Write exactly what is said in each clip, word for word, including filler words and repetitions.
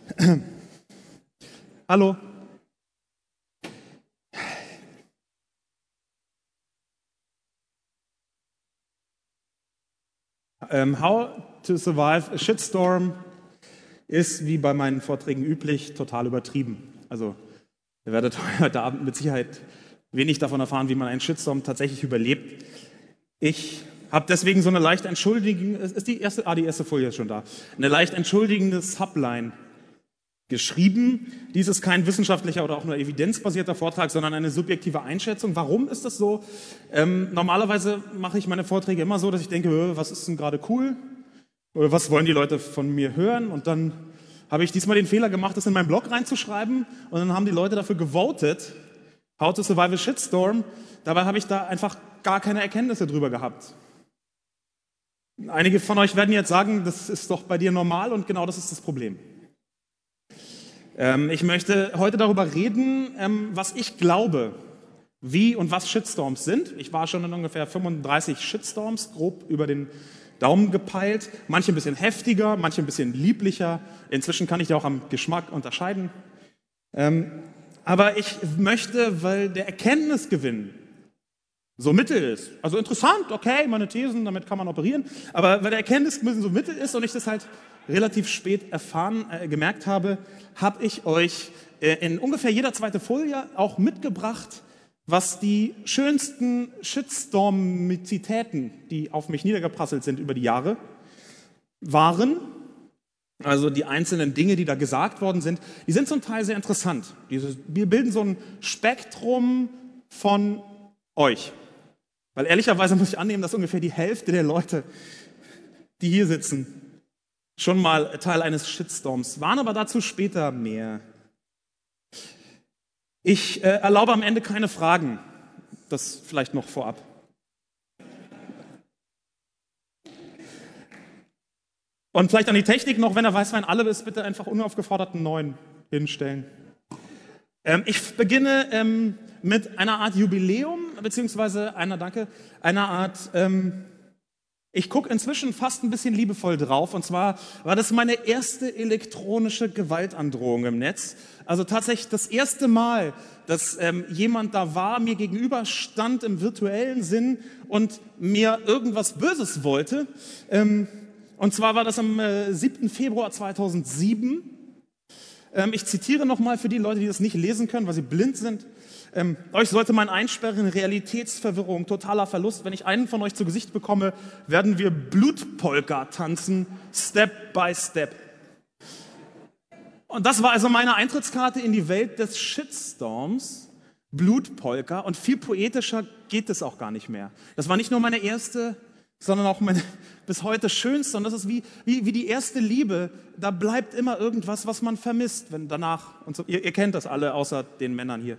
Hallo. Ähm, How to Survive a Shitstorm ist, wie bei meinen Vorträgen üblich, total übertrieben. Also ihr werdet heute Abend mit Sicherheit wenig davon erfahren, wie man einen Shitstorm tatsächlich überlebt. Ich habe deswegen so eine leicht entschuldigende, ist die erste, ah, die erste Folie ist schon da, eine leicht entschuldigende Subline geschrieben. Dies ist kein wissenschaftlicher oder auch nur evidenzbasierter Vortrag, sondern eine subjektive Einschätzung. Warum ist das so? Ähm, normalerweise mache ich meine Vorträge immer so, dass ich denke, was ist denn gerade cool? Oder was wollen die Leute von mir hören? Und dann habe ich diesmal den Fehler gemacht, das in meinen Blog reinzuschreiben. Und dann haben die Leute dafür gewotet, How to Survive a Shitstorm. Dabei habe ich da einfach gar keine Erkenntnisse drüber gehabt. Einige von euch werden jetzt sagen, das ist doch bei dir normal, und genau das ist das Problem. Ich möchte heute darüber reden, was ich glaube, wie und was Shitstorms sind. Ich war schon in ungefähr fünfunddreißig Shitstorms, grob über den Daumen gepeilt. Manche ein bisschen heftiger, manche ein bisschen lieblicher. Inzwischen kann ich ja auch am Geschmack unterscheiden. Aber ich möchte, weil der Erkenntnisgewinn so mittel ist, also interessant, okay, meine Thesen, damit kann man operieren, aber weil der Erkenntnisgewinn so mittel ist und ich das halt relativ spät erfahren, äh, gemerkt habe, habe ich euch äh, in ungefähr jeder zweite Folie auch mitgebracht, was die schönsten Shitstormizitäten, die auf mich niedergeprasselt sind über die Jahre, waren. Also die einzelnen Dinge, die da gesagt worden sind, die sind zum Teil sehr interessant. Diese, wir bilden so ein Spektrum von euch. Weil ehrlicherweise muss ich annehmen, dass ungefähr die Hälfte der Leute, die hier sitzen, schon mal Teil eines Shitstorms waren, aber dazu später mehr. Ich äh, erlaube am Ende keine Fragen. Das vielleicht noch vorab. Und vielleicht an die Technik noch, wenn der Weißwein alle ist, bitte einfach unaufgefordert einen neuen hinstellen. Ähm, ich beginne ähm, mit einer Art Jubiläum, beziehungsweise einer, danke, einer Art, ähm, ich gucke inzwischen fast ein bisschen liebevoll drauf, und zwar war das meine erste elektronische Gewaltandrohung im Netz. Also tatsächlich das erste Mal, dass ähm, jemand da war, mir gegenüber stand im virtuellen Sinn und mir irgendwas Böses wollte. Ähm, und zwar war das am äh, siebten Februar zweitausendsieben. Ähm, ich zitiere nochmal für die Leute, die das nicht lesen können, weil sie blind sind. Ähm, euch sollte mein Einsperren, Realitätsverwirrung, totaler Verlust. Wenn ich einen von euch zu Gesicht bekomme, werden wir Blutpolka tanzen, Step by Step. Und das war also meine Eintrittskarte in die Welt des Shitstorms, Blutpolka. Und viel poetischer geht es auch gar nicht mehr. Das war nicht nur meine erste, sondern auch meine bis heute schönste. Und das ist wie, wie, wie die erste Liebe. Da bleibt immer irgendwas, was man vermisst, wenn danach, und so, ihr, ihr kennt das alle, außer den Männern hier.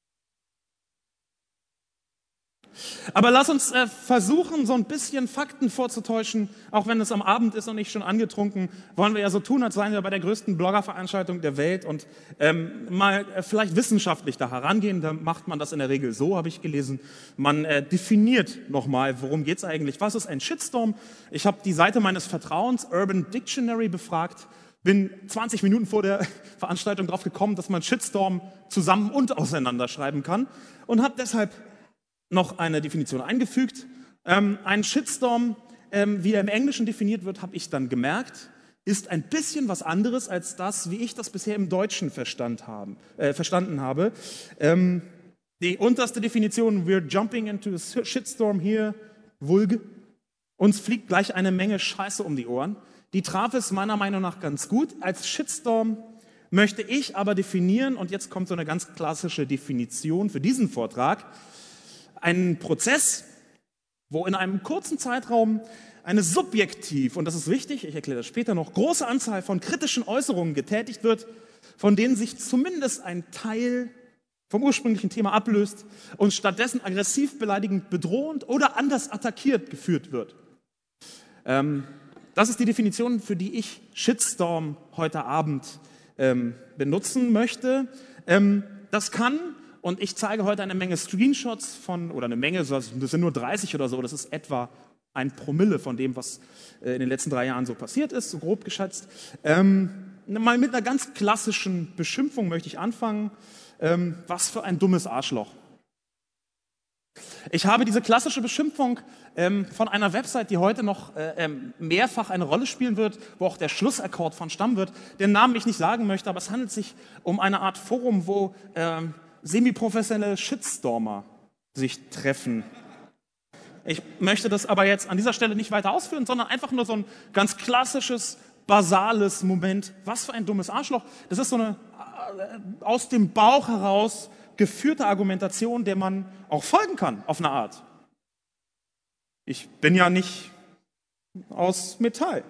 Aber lass uns äh, versuchen, so ein bisschen Fakten vorzutäuschen, auch wenn es am Abend ist und ich schon angetrunken, wollen wir ja so tun, als seien wir bei der größten Bloggerveranstaltung der Welt und ähm, mal äh, vielleicht wissenschaftlich da herangehen. Da macht man das in der Regel so, habe ich gelesen. Man äh, definiert nochmal, worum geht es eigentlich, was ist ein Shitstorm? Ich habe die Seite meines Vertrauens, Urban Dictionary, befragt, bin zwanzig Minuten vor der Veranstaltung drauf gekommen, dass man Shitstorm zusammen und auseinanderschreiben kann, und habe deshalb noch eine Definition eingefügt. Ähm, ein Shitstorm, ähm, wie er im Englischen definiert wird, habe ich dann gemerkt, ist ein bisschen was anderes als das, wie ich das bisher im Deutschen verstand haben, äh, verstanden habe. Ähm, die unterste Definition, we're jumping into a shitstorm here, vulg. Uns fliegt gleich eine Menge Scheiße um die Ohren. Die traf es meiner Meinung nach ganz gut. Als Shitstorm möchte ich aber definieren, und jetzt kommt so eine ganz klassische Definition für diesen Vortrag, einen Prozess, wo in einem kurzen Zeitraum eine subjektiv, und das ist wichtig, ich erkläre das später noch, große Anzahl von kritischen Äußerungen getätigt wird, von denen sich zumindest ein Teil vom ursprünglichen Thema ablöst und stattdessen aggressiv, beleidigend, bedrohend oder anders attackiert geführt wird. Ähm, das ist die Definition, für die ich Shitstorm heute Abend ähm, benutzen möchte. Ähm, das kann... Und ich zeige heute eine Menge Screenshots von, oder eine Menge, das sind nur dreißig oder so, das ist etwa ein Promille von dem, was in den letzten drei Jahren so passiert ist, so grob geschätzt. Ähm, mal mit einer ganz klassischen Beschimpfung möchte ich anfangen. Ähm, was für ein dummes Arschloch. Ich habe diese klassische Beschimpfung ähm, von einer Website, die heute noch äh, ähm, mehrfach eine Rolle spielen wird, wo auch der Schlussakkord von stammen wird, den Namen ich nicht sagen möchte, aber es handelt sich um eine Art Forum, wo ähm, semi-professionelle Shitstormer sich treffen. Ich möchte das aber jetzt an dieser Stelle nicht weiter ausführen, sondern einfach nur so ein ganz klassisches, basales Moment. Was für ein dummes Arschloch. Das ist so eine äh, aus dem Bauch heraus geführte Argumentation, der man auch folgen kann, auf eine Art. Ich bin ja nicht aus Metall.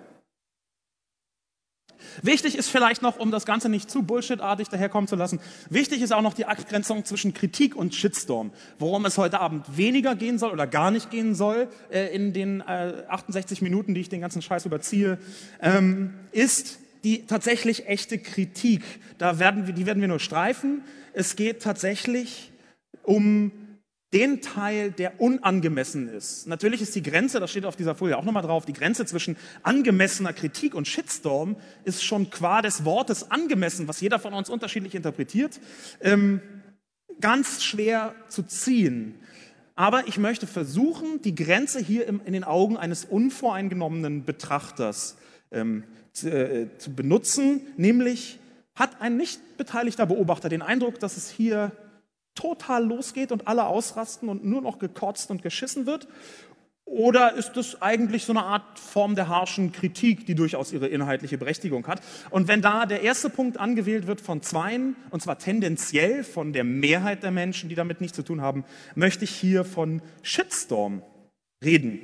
Wichtig ist vielleicht noch, um das Ganze nicht zu bullshitartig daherkommen zu lassen, wichtig ist auch noch die Abgrenzung zwischen Kritik und Shitstorm. Worum es heute Abend weniger gehen soll oder gar nicht gehen soll äh, in den äh, achtundsechzig Minuten, die ich den ganzen Scheiß überziehe, ähm, ist die tatsächlich echte Kritik. Da werden wir, die werden wir nur streifen. Es geht tatsächlich um den Teil, der unangemessen ist. Natürlich ist die Grenze, das steht auf dieser Folie auch nochmal drauf, die Grenze zwischen angemessener Kritik und Shitstorm ist schon qua des Wortes angemessen, was jeder von uns unterschiedlich interpretiert, ähm, ganz schwer zu ziehen. Aber ich möchte versuchen, die Grenze hier im, in den Augen eines unvoreingenommenen Betrachters ähm, zu, äh, zu benutzen, nämlich hat ein nicht beteiligter Beobachter den Eindruck, dass es hier total losgeht und alle ausrasten und nur noch gekotzt und geschissen wird? Oder ist es eigentlich so eine Art Form der harschen Kritik, die durchaus ihre inhaltliche Berechtigung hat? Und wenn da der erste Punkt angewählt wird von zweien, und zwar tendenziell von der Mehrheit der Menschen, die damit nichts zu tun haben, möchte ich hier von Shitstorm reden.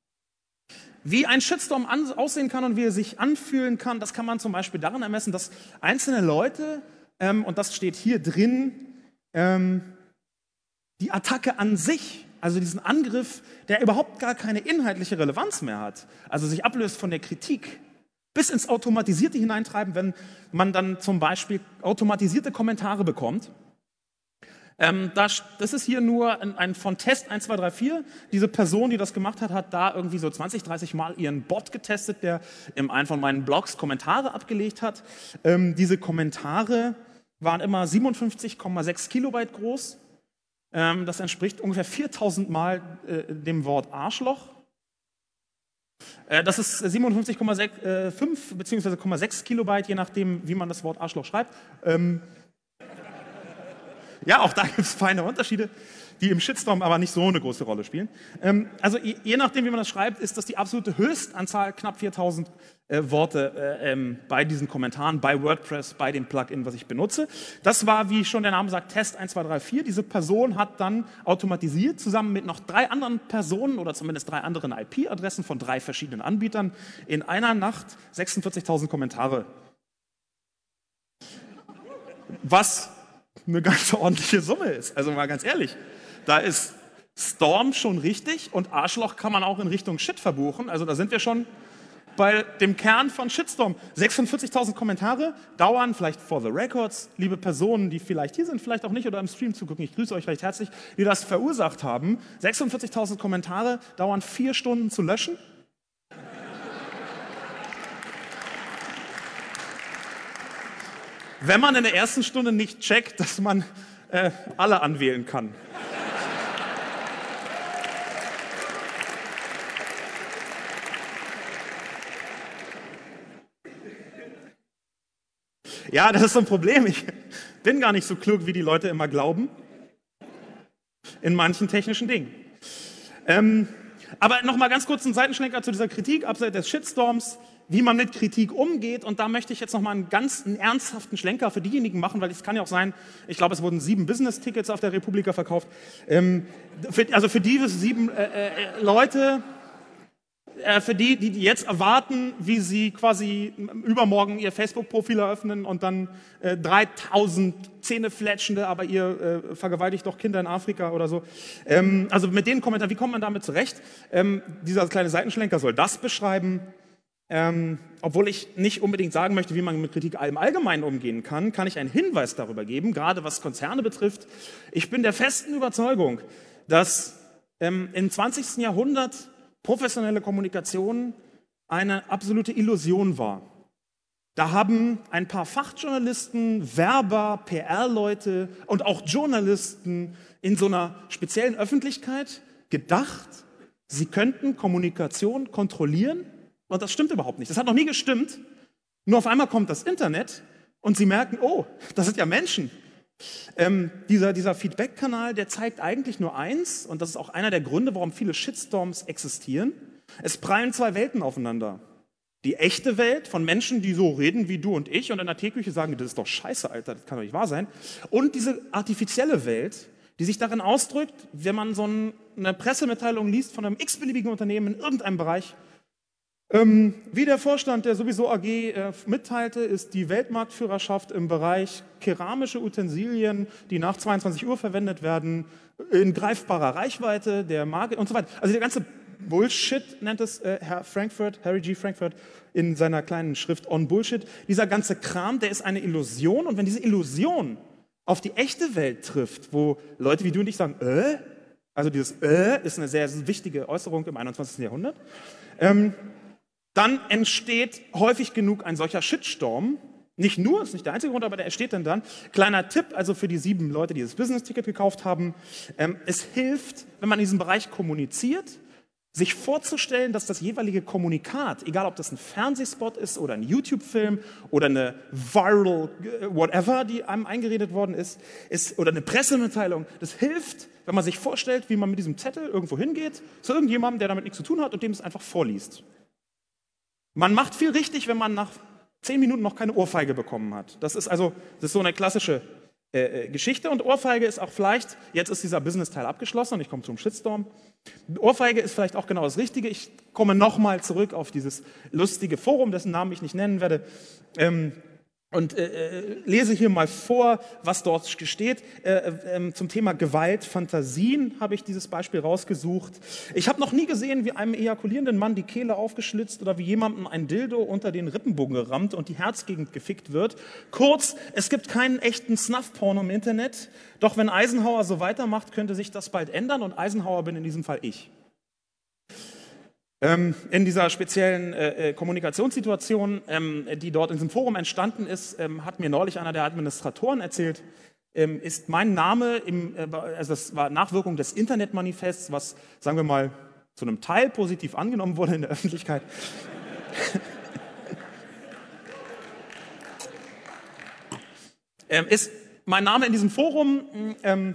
Wie ein Shitstorm aussehen kann und wie er sich anfühlen kann, das kann man zum Beispiel daran ermessen, dass einzelne Leute, ähm, und das steht hier drin, ähm, die Attacke an sich, also diesen Angriff, der überhaupt gar keine inhaltliche Relevanz mehr hat, also sich ablöst von der Kritik, bis ins Automatisierte hineintreiben, wenn man dann zum Beispiel automatisierte Kommentare bekommt. Ähm, das, das ist hier nur ein, ein von Test eins, zwei, drei, vier. Diese Person, die das gemacht hat, hat da irgendwie so zwanzig, dreißig Mal ihren Bot getestet, der in einem von meinen Blogs Kommentare abgelegt hat. Ähm, diese Kommentare waren immer siebenundfünfzig Komma sechs Kilobyte groß. Ähm, das entspricht ungefähr viertausend Mal äh, dem Wort Arschloch. Äh, das ist siebenundfünfzig Komma fünf bzw. Komma sechs Kilobyte, je nachdem, wie man das Wort Arschloch schreibt. Ähm, Ja, auch da gibt es feine Unterschiede, die im Shitstorm aber nicht so eine große Rolle spielen. Ähm, also je, je nachdem, wie man das schreibt, ist das die absolute Höchstanzahl, knapp viertausend äh, Worte äh, ähm, bei diesen Kommentaren, bei WordPress, bei dem Plugin, was ich benutze. Das war, wie schon der Name sagt, Test eins, zwei, drei, vier. Diese Person hat dann automatisiert, zusammen mit noch drei anderen Personen oder zumindest drei anderen I P-Adressen von drei verschiedenen Anbietern, in einer Nacht sechsundvierzigtausend Kommentare. Was eine ganz ordentliche Summe ist. Also mal ganz ehrlich, da ist Storm schon richtig und Arschloch kann man auch in Richtung Shit verbuchen. Also da sind wir schon bei dem Kern von Shitstorm. sechsundvierzigtausend Kommentare dauern, vielleicht for the records, liebe Personen, die vielleicht hier sind, vielleicht auch nicht oder im Stream zugucken, ich grüße euch recht herzlich, die das verursacht haben. sechsundvierzigtausend Kommentare dauern vier Stunden zu löschen. Wenn man in der ersten Stunde nicht checkt, dass man äh, alle anwählen kann. Ja, das ist so ein Problem. Ich bin gar nicht so klug, wie die Leute immer glauben, in manchen technischen Dingen. Ähm, aber noch mal ganz kurz einen Seitenschlenker zu dieser Kritik, abseits des Shitstorms, wie man mit Kritik umgeht. Und da möchte ich jetzt noch mal einen ganz einen ernsthaften Schlenker für diejenigen machen, weil es kann ja auch sein, ich glaube, es wurden sieben Business-Tickets auf der Republika verkauft. Ähm, für, also für diese sieben äh, äh, Leute, äh, für die, die jetzt erwarten, wie sie quasi übermorgen ihr Facebook-Profil eröffnen und dann äh, dreitausend Zähnefletschende, aber ihr äh, vergewaltigt doch Kinder in Afrika oder so. Ähm, also mit den Kommentaren, wie kommt man damit zurecht? Ähm, dieser kleine Seitenschlenker soll das beschreiben. Ähm, obwohl ich nicht unbedingt sagen möchte, wie man mit Kritik im Allgemeinen umgehen kann, kann ich einen Hinweis darüber geben, gerade was Konzerne betrifft. Ich bin der festen Überzeugung, dass ähm, im zwanzigsten Jahrhundert professionelle Kommunikation eine absolute Illusion war. Da haben ein paar Fachjournalisten, Werber, P R-Leute und auch Journalisten in so einer speziellen Öffentlichkeit gedacht, sie könnten Kommunikation kontrollieren. Und das stimmt überhaupt nicht. Das hat noch nie gestimmt. Nur auf einmal kommt das Internet und sie merken, oh, das sind ja Menschen. Ähm, dieser, dieser Feedback-Kanal, der zeigt eigentlich nur eins, und das ist auch einer der Gründe, warum viele Shitstorms existieren. Es prallen zwei Welten aufeinander. Die echte Welt von Menschen, die so reden wie du und ich und in der Teeküche sagen, das ist doch scheiße, Alter, das kann doch nicht wahr sein. Und diese artifizielle Welt, die sich darin ausdrückt, wenn man so eine Pressemitteilung liest von einem x-beliebigen Unternehmen in irgendeinem Bereich, ähm, wie der Vorstand der sowieso A G äh, mitteilte, ist die Weltmarktführerschaft im Bereich keramische Utensilien, die nach zweiundzwanzig Uhr verwendet werden, in greifbarer Reichweite der Marke und so weiter. Also der ganze Bullshit nennt es äh, Herr Frankfurt, Harry G. Frankfurt in seiner kleinen Schrift On Bullshit. Dieser ganze Kram, der ist eine Illusion, und wenn diese Illusion auf die echte Welt trifft, wo Leute wie du und ich sagen, äh? Also dieses äh ist eine sehr wichtige Äußerung im einundzwanzigsten Jahrhundert, ähm, dann entsteht häufig genug ein solcher Shitstorm. Nicht nur, ist nicht der einzige Grund, aber der entsteht dann dann. Kleiner Tipp, also für die sieben Leute, die das Business-Ticket gekauft haben. Ähm, es hilft, wenn man in diesem Bereich kommuniziert, sich vorzustellen, dass das jeweilige Kommunikat, egal ob das ein Fernsehspot ist oder ein YouTube-Film oder eine viral whatever, die einem eingeredet worden ist, ist, oder eine Pressemitteilung, das hilft, wenn man sich vorstellt, wie man mit diesem Zettel irgendwo hingeht, zu irgendjemandem, der damit nichts zu tun hat und dem es einfach vorliest. Man macht viel richtig, wenn man nach zehn Minuten noch keine Ohrfeige bekommen hat. Das ist also das ist so eine klassische äh, Geschichte. Und Ohrfeige ist auch vielleicht, jetzt ist dieser Business-Teil abgeschlossen und ich komme zum Shitstorm. Ohrfeige ist vielleicht auch genau das Richtige. Ich komme nochmal zurück auf dieses lustige Forum, dessen Namen ich nicht nennen werde. Ähm, Und äh, lese hier mal vor, was dort steht. Äh, äh, zum Thema Gewalt, Fantasien habe ich dieses Beispiel rausgesucht. Ich habe noch nie gesehen, wie einem ejakulierenden Mann die Kehle aufgeschlitzt oder wie jemandem ein Dildo unter den Rippenbogen gerammt und die Herzgegend gefickt wird. Kurz, es gibt keinen echten Snuff-Porno im Internet. Doch wenn Eisenhower so weitermacht, könnte sich das bald ändern. Und Eisenhower bin in diesem Fall ich. Ähm, in dieser speziellen äh, Kommunikationssituation, ähm, die dort in diesem Forum entstanden ist, ähm, hat mir neulich einer der Administratoren erzählt, ähm, ist mein Name, im, äh, also das war Nachwirkung des Internetmanifests, was, sagen wir mal, zu einem Teil positiv angenommen wurde in der Öffentlichkeit. ähm, ist mein Name in diesem Forum ähm,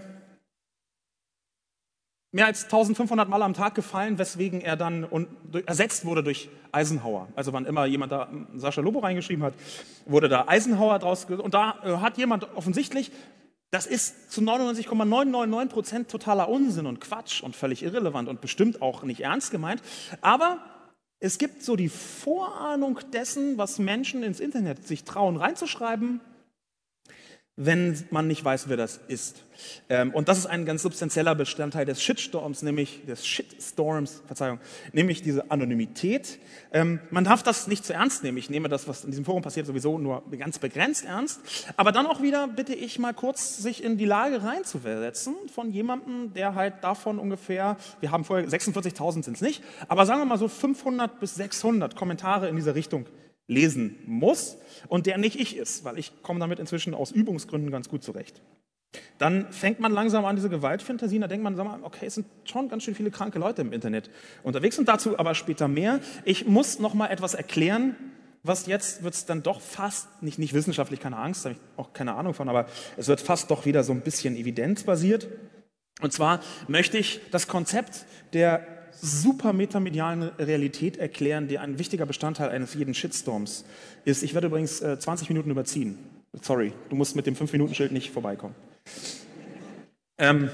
mehr als eintausendfünfhundert Mal am Tag gefallen, weswegen er dann und, ersetzt wurde durch Eisenhower. Also wann immer jemand da Sascha Lobo reingeschrieben hat, wurde da Eisenhower draus. Und da äh, hat jemand offensichtlich, das ist zu neunundneunzig Komma neunhundertneunundneunzig Prozent totaler Unsinn und Quatsch und völlig irrelevant und bestimmt auch nicht ernst gemeint. Aber es gibt so die Vorahnung dessen, was Menschen ins Internet sich trauen reinzuschreiben, wenn man nicht weiß, wer das ist. Ähm, und das ist ein ganz substanzieller Bestandteil des Shitstorms, nämlich des Shitstorms, Verzeihung, nämlich diese Anonymität. Ähm, man darf das nicht zu ernst nehmen. Ich nehme das, was in diesem Forum passiert, sowieso nur ganz begrenzt ernst. Aber dann auch wieder bitte ich mal kurz, sich in die Lage reinzuversetzen von jemandem, der halt davon ungefähr, wir haben vorher sechsundvierzigtausend sind es nicht, aber sagen wir mal so fünfhundert bis sechshundert Kommentare in dieser Richtung lesen muss und der nicht ich ist, weil ich komme damit inzwischen aus Übungsgründen ganz gut zurecht. Dann fängt man langsam an, diese Gewaltfantasien, da denkt man, sag mal, okay, es sind schon ganz schön viele kranke Leute im Internet unterwegs und dazu aber später mehr. Ich muss noch mal etwas erklären, was jetzt wird es dann doch fast, nicht, nicht wissenschaftlich, keine Angst, da habe ich auch keine Ahnung von, aber es wird fast doch wieder so ein bisschen evidenzbasiert. Und zwar möchte ich das Konzept der super metamedialen Realität erklären, die ein wichtiger Bestandteil eines jeden Shitstorms ist. Ich werde übrigens äh, zwanzig Minuten überziehen. Sorry, du musst mit dem fünf Minuten Schild nicht vorbeikommen. Ähm,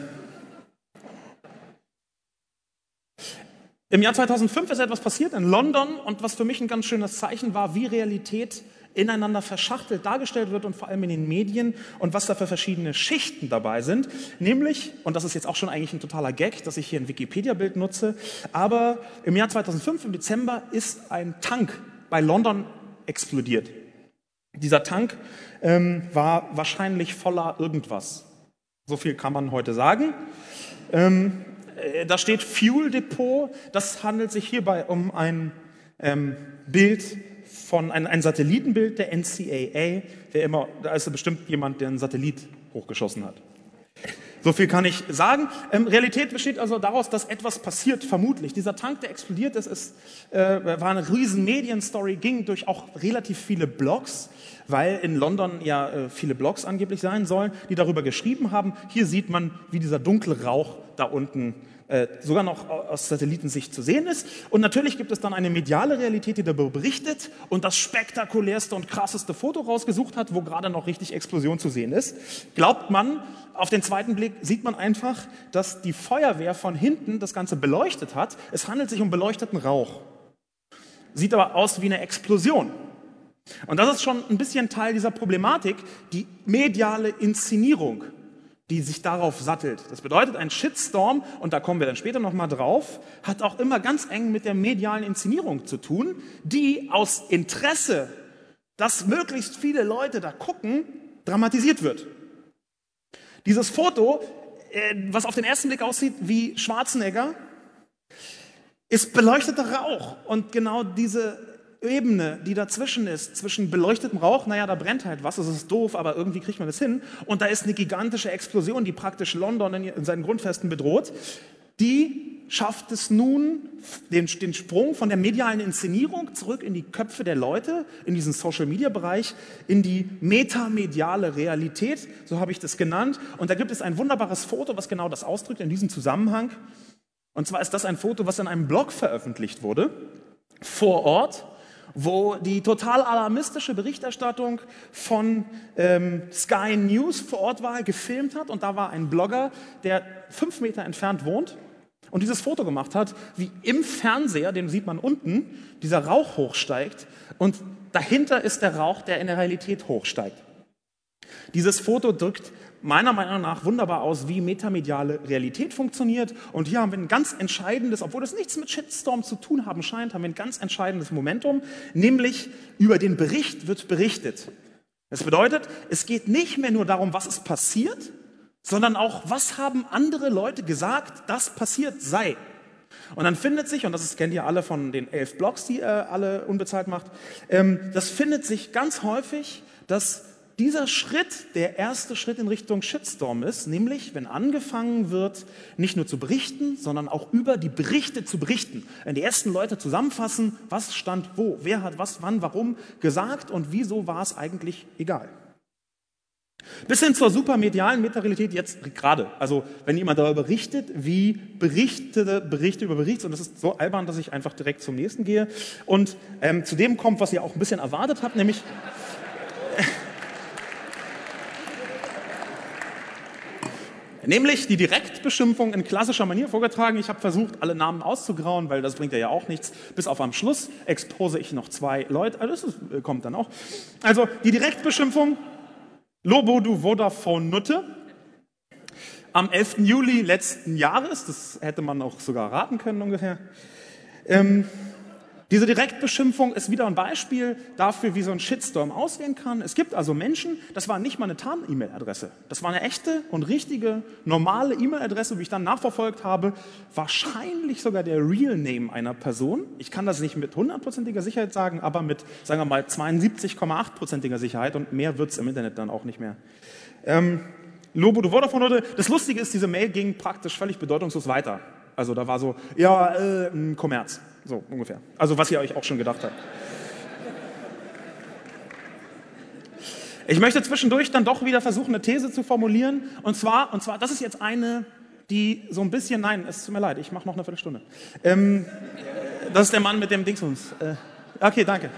Im Jahr zweitausendfünf ist etwas passiert in London und was für mich ein ganz schönes Zeichen war, wie Realität ineinander verschachtelt dargestellt wird und vor allem in den Medien und was da für verschiedene Schichten dabei sind. Nämlich, und das ist jetzt auch schon eigentlich ein totaler Gag, dass ich hier ein Wikipedia-Bild nutze, aber im Jahr zweitausendfünf, im Dezember, ist ein Tank bei London explodiert. Dieser Tank ähm, war wahrscheinlich voller irgendwas. So viel kann man heute sagen. Ähm, äh, da steht Fuel Depot. Das handelt sich hierbei um ein ähm, Bild von ein, ein Satellitenbild der N C A A. Wer immer, da ist bestimmt jemand, der einen Satellit hochgeschossen hat. So viel kann ich sagen. Ähm, Realität besteht also daraus, dass etwas passiert, vermutlich. Dieser Tank, der explodiert ist, ist äh, war eine riesen Medienstory, ging durch auch relativ viele Blogs, weil in London ja äh, viele Blogs angeblich sein sollen, die darüber geschrieben haben. Hier sieht man, wie dieser dunkle Rauch da unten äh, sogar noch aus Satellitensicht zu sehen ist. Und natürlich gibt es dann eine mediale Realität, die darüber berichtet und das spektakulärste und krasseste Foto rausgesucht hat, wo gerade noch richtig Explosion zu sehen ist. Glaubt man, auf den zweiten Blick sieht man einfach, dass die Feuerwehr von hinten das Ganze beleuchtet hat. Es handelt sich um beleuchteten Rauch. Sieht aber aus wie eine Explosion. Und das ist schon ein bisschen Teil dieser Problematik, die mediale Inszenierung, die sich darauf sattelt. Das bedeutet, ein Shitstorm, und da kommen wir dann später nochmal drauf, hat auch immer ganz eng mit der medialen Inszenierung zu tun, die aus Interesse, dass möglichst viele Leute da gucken, dramatisiert wird. Dieses Foto, was auf den ersten Blick aussieht wie Schwarzenegger, ist beleuchteter Rauch. Und genau diese Ebene, die dazwischen ist, zwischen beleuchtetem Rauch, naja, da brennt halt was, das ist doof, aber irgendwie kriegt man das hin. Und da ist eine gigantische Explosion, die praktisch London in seinen Grundfesten bedroht. Die schafft es nun, den, den Sprung von der medialen Inszenierung zurück in die Köpfe der Leute, in diesen Social-Media-Bereich, in die metamediale Realität, so habe ich das genannt. Und da gibt es ein wunderbares Foto, was genau das ausdrückt in diesem Zusammenhang. Und zwar ist das ein Foto, was in einem Blog veröffentlicht wurde, vor Ort, wo die total alarmistische Berichterstattung von ähm, Sky News vor Ort war, gefilmt hat. Und da war ein Blogger, der fünf Meter entfernt wohnt und dieses Foto gemacht hat, wie im Fernseher, den sieht man unten, dieser Rauch hochsteigt und dahinter ist der Rauch, der in der Realität hochsteigt. Dieses Foto drückt meiner Meinung nach wunderbar aus, wie metamediale Realität funktioniert. Und hier haben wir ein ganz entscheidendes, obwohl das nichts mit Shitstorm zu tun haben scheint, haben wir ein ganz entscheidendes Momentum, nämlich über den Bericht wird berichtet. Das bedeutet, es geht nicht mehr nur darum, was ist passiert, sondern auch, was haben andere Leute gesagt, dass passiert sei. Und dann findet sich, und das ist, kennt ihr alle von den elf Blogs, die ihr alle unbezahlt macht, ähm, das findet sich ganz häufig, dass dieser Schritt der erste Schritt in Richtung Shitstorm ist, nämlich wenn angefangen wird, nicht nur zu berichten, sondern auch über die Berichte zu berichten. Wenn die ersten Leute zusammenfassen, was stand wo, wer hat was, wann, warum gesagt und wieso war es eigentlich egal. Bis hin zur supermedialen Metarealität jetzt gerade. Also wenn jemand darüber berichtet, wie berichtete Berichte über Berichts, und das ist so albern, dass ich einfach direkt zum nächsten gehe und ähm, zu dem kommt, was ihr auch ein bisschen erwartet habt, nämlich Nämlich die Direktbeschimpfung in klassischer Manier vorgetragen. Ich habe versucht, alle Namen auszugrauen, weil das bringt ja auch nichts. Bis auf am Schluss expose ich noch zwei Leute. Also das kommt dann auch. Also die Direktbeschimpfung. Lobo, du Vodafone Nutte. Am elften Juli letzten Jahres, das hätte man auch sogar raten können ungefähr. Ähm, Diese Direktbeschimpfung ist wieder ein Beispiel dafür, wie so ein Shitstorm aussehen kann. Es gibt also Menschen, das war nicht mal eine Tarn-E-Mail-Adresse. Das war eine echte und richtige, normale E-Mail-Adresse, wie ich dann nachverfolgt habe. Wahrscheinlich sogar der Real-Name einer Person. Ich kann das nicht mit hundertprozentiger Sicherheit sagen, aber mit, sagen wir mal, zweiundsiebzig Komma acht prozentiger Sicherheit. Und mehr wird es im Internet dann auch nicht mehr. Ähm, Lobo, du Vodafone Nutte. Das Lustige ist, diese Mail ging praktisch völlig bedeutungslos weiter. Also da war so, ja, äh, ein Kommerz. So ungefähr. Also was ihr euch auch schon gedacht habt. Ich möchte zwischendurch dann doch wieder versuchen, eine These zu formulieren. Und zwar, und zwar, das ist jetzt eine, die so ein bisschen, nein, es tut mir leid, ich mache noch eine Viertelstunde. Ähm, das ist der Mann mit dem Dingsbums. Äh, okay, danke.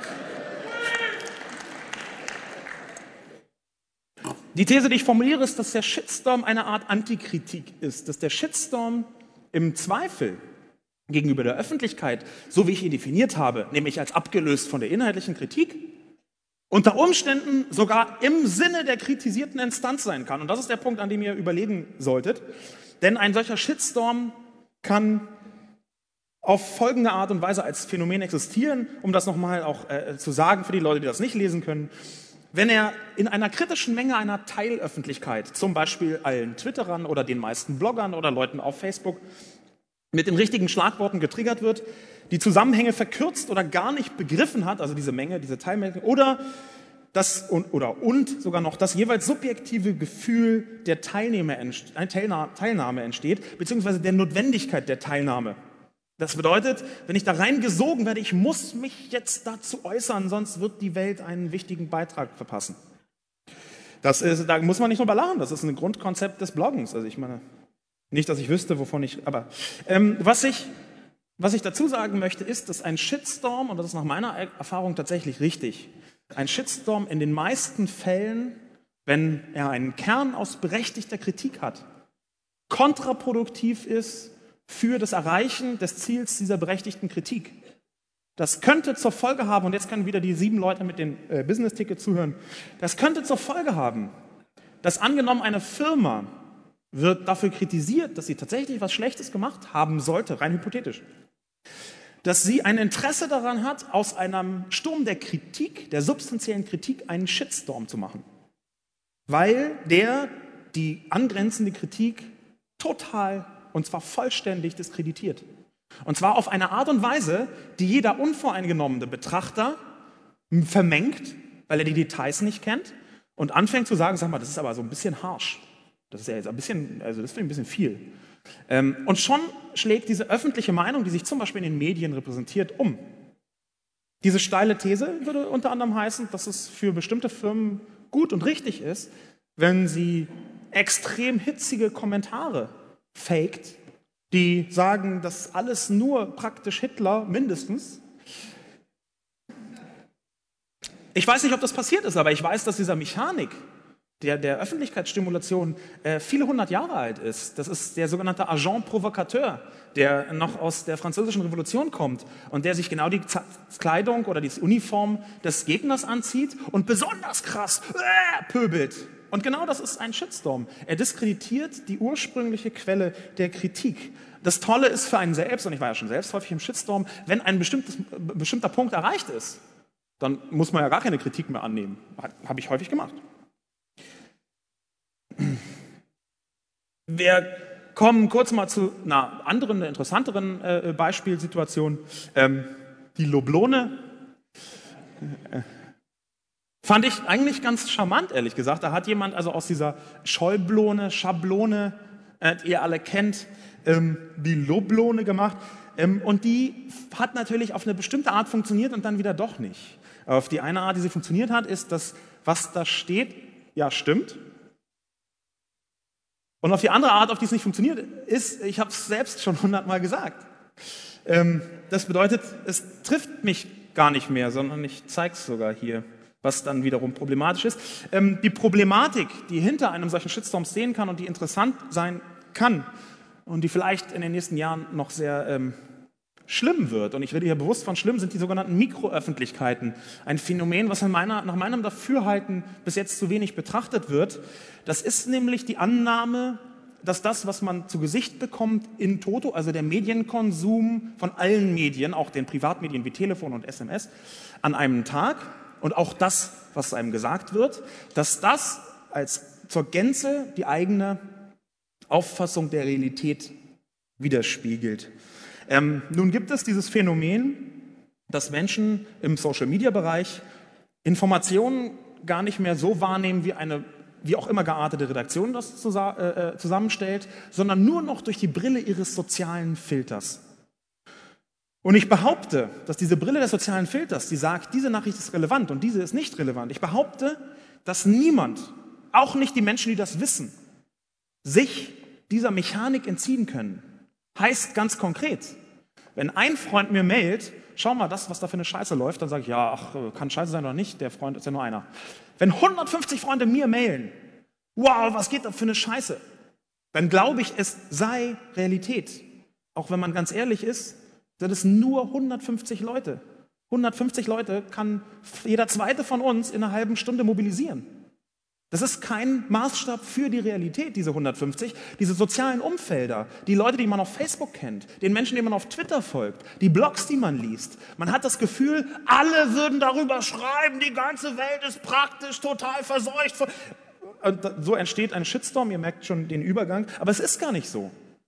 Die These, die ich formuliere, ist, dass der Shitstorm eine Art Antikritik ist. Dass der Shitstorm im Zweifel gegenüber der Öffentlichkeit, so wie ich ihn definiert habe, nämlich als abgelöst von der inhaltlichen Kritik, unter Umständen sogar im Sinne der kritisierten Instanz sein kann. Und das ist der Punkt, an dem ihr überlegen solltet. Denn ein solcher Shitstorm kann auf folgende Art und Weise als Phänomen existieren, um das nochmal auch äh, zu sagen für die Leute, die das nicht lesen können. Wenn er in einer kritischen Menge einer Teilöffentlichkeit, zum Beispiel allen Twitterern oder den meisten Bloggern oder Leuten auf Facebook, mit den richtigen Schlagworten getriggert wird, die Zusammenhänge verkürzt oder gar nicht begriffen hat, also diese Menge, diese Teilmenge, oder das und, oder und sogar noch das jeweils subjektive Gefühl der Teilnahme, Teilnahme entsteht, beziehungsweise der Notwendigkeit der Teilnahme. Das bedeutet, wenn ich da reingesogen werde, ich muss mich jetzt dazu äußern, sonst wird die Welt einen wichtigen Beitrag verpassen. Das ist, da muss man nicht drüber lachen, das ist ein Grundkonzept des Bloggens. Also ich meine, nicht, dass ich wüsste, wovon ich, aber ähm, was ich, was ich dazu sagen möchte, ist, dass ein Shitstorm, und das ist nach meiner Erfahrung tatsächlich richtig, ein Shitstorm in den meisten Fällen, wenn er einen Kern aus berechtigter Kritik hat, kontraproduktiv ist für das Erreichen des Ziels dieser berechtigten Kritik. Das könnte zur Folge haben, und jetzt können wieder die sieben Leute mit den äh, Business-Tickets zuhören, das könnte zur Folge haben, dass angenommen eine Firma wird dafür kritisiert, dass sie tatsächlich was Schlechtes gemacht haben sollte, rein hypothetisch, dass sie ein Interesse daran hat, aus einem Sturm der Kritik, der substanziellen Kritik, einen Shitstorm zu machen, weil der die angrenzende Kritik total und zwar vollständig diskreditiert. Und zwar auf eine Art und Weise, die jeder unvoreingenommene Betrachter vermengt, weil er die Details nicht kennt und anfängt zu sagen, sag mal, das ist aber so ein bisschen harsch. Das ist ja jetzt ein bisschen, also das finde ich ein bisschen viel. Ähm, und schon schlägt diese öffentliche Meinung, die sich zum Beispiel in den Medien repräsentiert, um. Diese steile These würde unter anderem heißen, dass es für bestimmte Firmen gut und richtig ist, wenn sie extrem hitzige Kommentare faked, die sagen, dass alles nur praktisch Hitler mindestens. Ich weiß nicht, ob das passiert ist, aber ich weiß, dass dieser Mechanik der, der Öffentlichkeitsstimulation äh, viele hundert Jahre alt ist. Das ist der sogenannte Agent Provocateur, der noch aus der Französischen Revolution kommt und der sich genau die Z- Kleidung oder die Uniform des Gegners anzieht und besonders krass äh, pöbelt. Und genau das ist ein Shitstorm. Er diskreditiert die ursprüngliche Quelle der Kritik. Das Tolle ist für einen selbst, und ich war ja schon selbst häufig im Shitstorm, wenn ein bestimmtes, bestimmter Punkt erreicht ist, dann muss man ja gar keine Kritik mehr annehmen. Habe ich häufig gemacht. Wir kommen kurz mal zu einer anderen, interessanteren äh, Beispielsituation. Ähm, die Loblone. Äh, Fand ich eigentlich ganz charmant, ehrlich gesagt. Da hat jemand also aus dieser Schäublone, Schablone, äh, die ihr alle kennt, ähm, die Loblone gemacht. Ähm, und die hat natürlich auf eine bestimmte Art funktioniert und dann wieder doch nicht. Auf die eine Art, die sie funktioniert hat, ist, dass was da steht, ja stimmt. Und auf die andere Art, auf die es nicht funktioniert, ist, ich habe es selbst schon hundertmal gesagt. Ähm, das bedeutet, es trifft mich gar nicht mehr, sondern ich zeige es sogar hier, was dann wiederum problematisch ist. Ähm, die Problematik, die hinter einem solchen Shitstorm stehen kann und die interessant sein kann und die vielleicht in den nächsten Jahren noch sehr ähm, schlimm wird, und ich rede hier bewusst von schlimm, sind die sogenannten Mikroöffentlichkeiten. Ein Phänomen, was in meiner, nach meinem Dafürhalten bis jetzt zu wenig betrachtet wird. Das ist nämlich die Annahme, dass das, was man zu Gesicht bekommt in Toto, also der Medienkonsum von allen Medien, auch den Privatmedien wie Telefon und S M S, an einem Tag, und auch das, was einem gesagt wird, dass das als zur Gänze die eigene Auffassung der Realität widerspiegelt. Ähm, nun gibt es dieses Phänomen, dass Menschen im Social-Media-Bereich Informationen gar nicht mehr so wahrnehmen, wie eine wie auch immer geartete Redaktion das zusammenstellt, sondern nur noch durch die Brille ihres sozialen Filters. Und ich behaupte, dass diese Brille des sozialen Filters, die sagt, diese Nachricht ist relevant und diese ist nicht relevant, ich behaupte, dass niemand, auch nicht die Menschen, die das wissen, sich dieser Mechanik entziehen können. Heißt ganz konkret, wenn ein Freund mir mailt, schau mal, das, was da für eine Scheiße läuft, dann sage ich, ja, ach, kann Scheiße sein oder nicht, der Freund ist ja nur einer. Wenn hundertfünfzig Freunde mir mailen, wow, was geht da für eine Scheiße, dann glaube ich, es sei Realität. Auch wenn man ganz ehrlich ist, sind es nur hundertfünfzig Leute. hundertfünfzig Leute kann jeder zweite von uns in einer halben Stunde mobilisieren. Das ist kein Maßstab für die Realität, diese hundertfünfzig. Diese sozialen Umfelder, die Leute, die man auf Facebook kennt, den Menschen, denen man auf Twitter folgt, die Blogs, die man liest. Man hat das Gefühl, alle würden darüber schreiben, die ganze Welt ist praktisch total verseucht. Und so entsteht ein Shitstorm, ihr merkt schon den Übergang, aber es ist gar nicht so.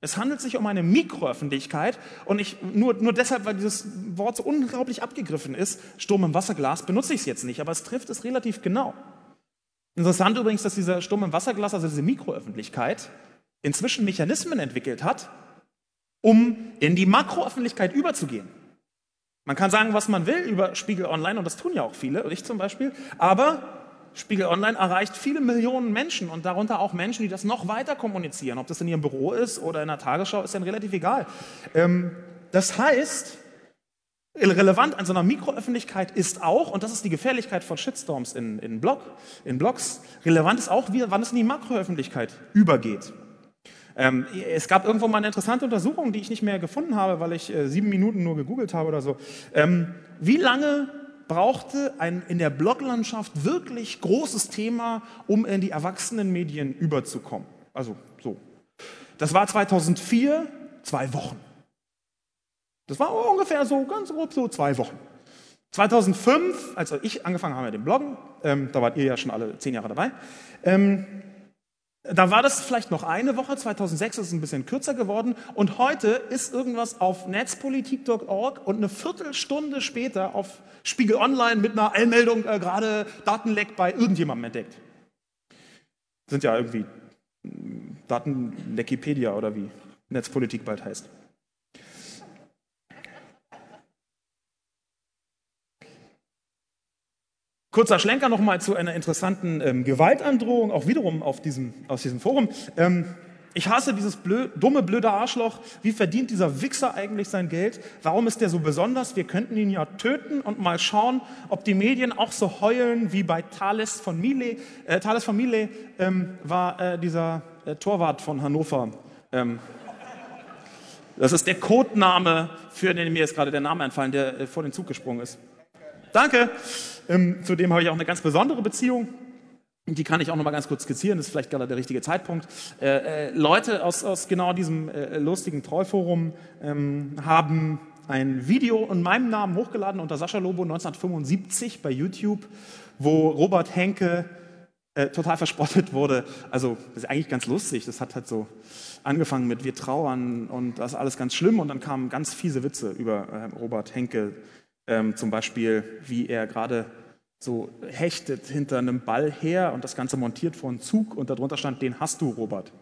Es handelt sich um eine Mikroöffentlichkeit und ich, nur, nur deshalb, weil dieses Wort so unglaublich abgegriffen ist, Sturm im Wasserglas, benutze ich es jetzt nicht, aber es trifft es relativ genau. Interessant übrigens, dass dieser Sturm im Wasserglas, also diese Mikroöffentlichkeit, inzwischen Mechanismen entwickelt hat, um in die Makroöffentlichkeit überzugehen. Man kann sagen, was man will über Spiegel Online, und das tun ja auch viele, ich zum Beispiel, aber Spiegel Online erreicht viele Millionen Menschen und darunter auch Menschen, die das noch weiter kommunizieren. Ob das in ihrem Büro ist oder in der Tagesschau, ist dann relativ egal. Ähm, das heißt, relevant an so einer Mikroöffentlichkeit ist auch, und das ist die Gefährlichkeit von Shitstorms in, in, Blog, in Blogs, relevant ist auch, wie, wann es in die Makroöffentlichkeit übergeht. Ähm, es gab irgendwo mal eine interessante Untersuchung, die ich nicht mehr gefunden habe, weil ich äh, sieben Minuten nur gegoogelt habe oder so. Ähm, wie lange brauchte ein in der Bloglandschaft wirklich großes Thema, um in die Erwachsenenmedien überzukommen? Also so. Das war zweitausendvier, zwei Wochen. Das war ungefähr so, ganz grob so zwei Wochen. zweitausendfünf, als ich angefangen habe mit dem Bloggen, ähm, da wart ihr ja schon alle zehn Jahre dabei, ähm, da war das vielleicht noch eine Woche, zweitausendsechs ist es ein bisschen kürzer geworden und heute ist irgendwas auf netzpolitik punkt org und eine Viertelstunde später auf Spiegel Online mit einer Eilmeldung äh, gerade Datenleck bei irgendjemandem entdeckt. Sind ja irgendwie Datenleckipedia oder wie Netzpolitik bald heißt. Kurzer Schlenker nochmal zu einer interessanten ähm, Gewaltandrohung, auch wiederum auf diesem, aus diesem Forum. Ähm, ich hasse dieses blöd, dumme, blöde Arschloch. Wie verdient dieser Wichser eigentlich sein Geld? Warum ist der so besonders? Wir könnten ihn ja töten und mal schauen, ob die Medien auch so heulen wie bei Thales von Milet. Äh, Thales von Milet ähm, war äh, dieser äh, Torwart von Hannover. Ähm, das ist der Codename für den, mir ist gerade der Name entfallen, der äh, vor den Zug gesprungen ist. Danke. Ähm, zu dem habe ich auch eine ganz besondere Beziehung. Die kann ich auch noch mal ganz kurz skizzieren, das ist vielleicht gerade der richtige Zeitpunkt. Äh, äh, Leute aus, aus genau diesem äh, lustigen Trollforum ähm, haben ein Video in meinem Namen hochgeladen unter Sascha Lobo neunzehnhundertfünfundsiebzig bei YouTube, wo Robert Henke äh, total verspottet wurde. Also das ist eigentlich ganz lustig, das hat halt so angefangen mit wir trauern und das ist alles ganz schlimm und dann kamen ganz fiese Witze über äh, Robert Henke. Ähm, zum Beispiel, wie er gerade so hechtet hinter einem Ball her und das Ganze montiert vor einem Zug und darunter stand, den hast du, Robert.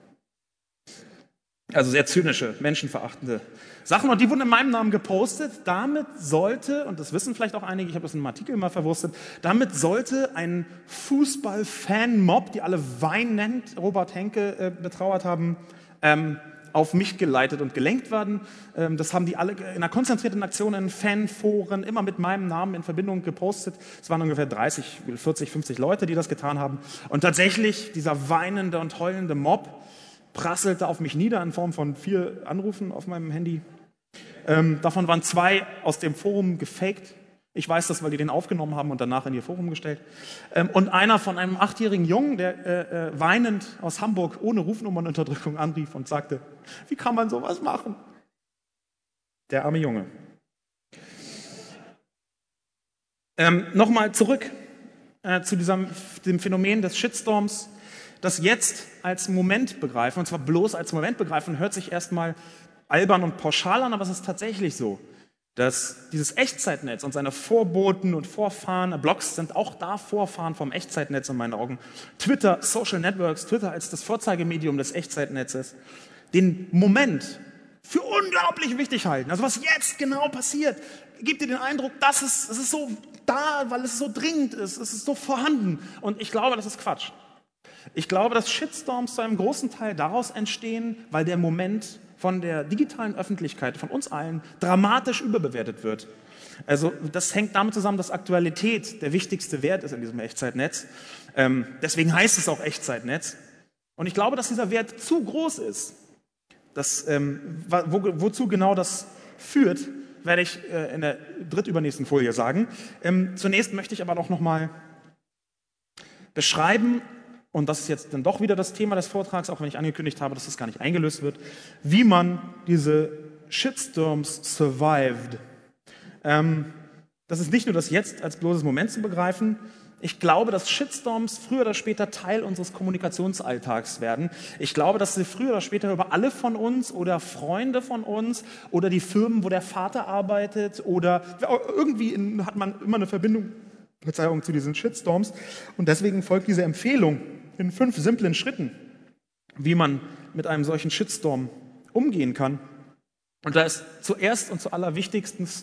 Also sehr zynische, menschenverachtende Sachen und die wurden in meinem Namen gepostet. Damit sollte, und das wissen vielleicht auch einige, ich habe das in einem Artikel mal verwurstet, damit sollte ein Fußball-Fan-Mob, die alle weinend Robert Henke äh, betrauert haben, ähm, auf mich geleitet und gelenkt werden. Das haben die alle in einer konzentrierten Aktion in Fanforen immer mit meinem Namen in Verbindung gepostet. Es waren ungefähr dreißig, vierzig, fünfzig Leute, die das getan haben. Und tatsächlich, dieser weinende und heulende Mob prasselte auf mich nieder in Form von vier Anrufen auf meinem Handy. Ähm, davon waren zwei aus dem Forum gefaked. Ich weiß das, weil die den aufgenommen haben und danach in ihr Forum gestellt. Ähm, und einer von einem achtjährigen Jungen, der äh, äh, weinend aus Hamburg ohne Rufnummernunterdrückung anrief und sagte, wie kann man sowas machen? Der arme Junge. Ähm, Nochmal zurück äh, zu diesem, dem Phänomen des Shitstorms. Das jetzt als Moment begreifen, und zwar bloß als Moment begreifen, hört sich erstmal albern und pauschal an, aber es ist tatsächlich so, dass dieses Echtzeitnetz und seine Vorboten und Vorfahren, Blogs sind auch da Vorfahren vom Echtzeitnetz in meinen Augen. Twitter, Social Networks, Twitter als das Vorzeigemedium des Echtzeitnetzes, den Moment für unglaublich wichtig halten. Also was jetzt genau passiert, gibt dir den Eindruck, dass es, es ist so da, weil es so dringend ist, es ist so vorhanden. Und ich glaube, das ist Quatsch. Ich glaube, dass Shitstorms zu einem großen Teil daraus entstehen, weil der Moment von der digitalen Öffentlichkeit, von uns allen, dramatisch überbewertet wird. Also das hängt damit zusammen, dass Aktualität der wichtigste Wert ist in diesem Echtzeitnetz. Ähm, deswegen heißt es auch Echtzeitnetz. Und ich glaube, dass dieser Wert zu groß ist. Das, ähm, wo, wozu genau das führt, werde ich äh, in der drittübernächsten Folie sagen. Ähm, zunächst möchte ich aber noch, noch mal beschreiben, und das ist jetzt dann doch wieder das Thema des Vortrags, auch wenn ich angekündigt habe, dass das gar nicht eingelöst wird, wie man diese Shitstorms survived. Ähm, das ist nicht nur das Jetzt als bloßes Moment zu begreifen, Ich glaube, dass Shitstorms früher oder später Teil unseres Kommunikationsalltags werden. Ich glaube, dass sie früher oder später über alle von uns oder Freunde von uns oder die Firmen, wo der Vater arbeitet oder irgendwie in, hat man immer eine Verbindung, Verzeihung, zu diesen Shitstorms. Und deswegen folgt diese Empfehlung in fünf simplen Schritten, wie man mit einem solchen Shitstorm umgehen kann. Und da ist zuerst und zuallerwichtigstens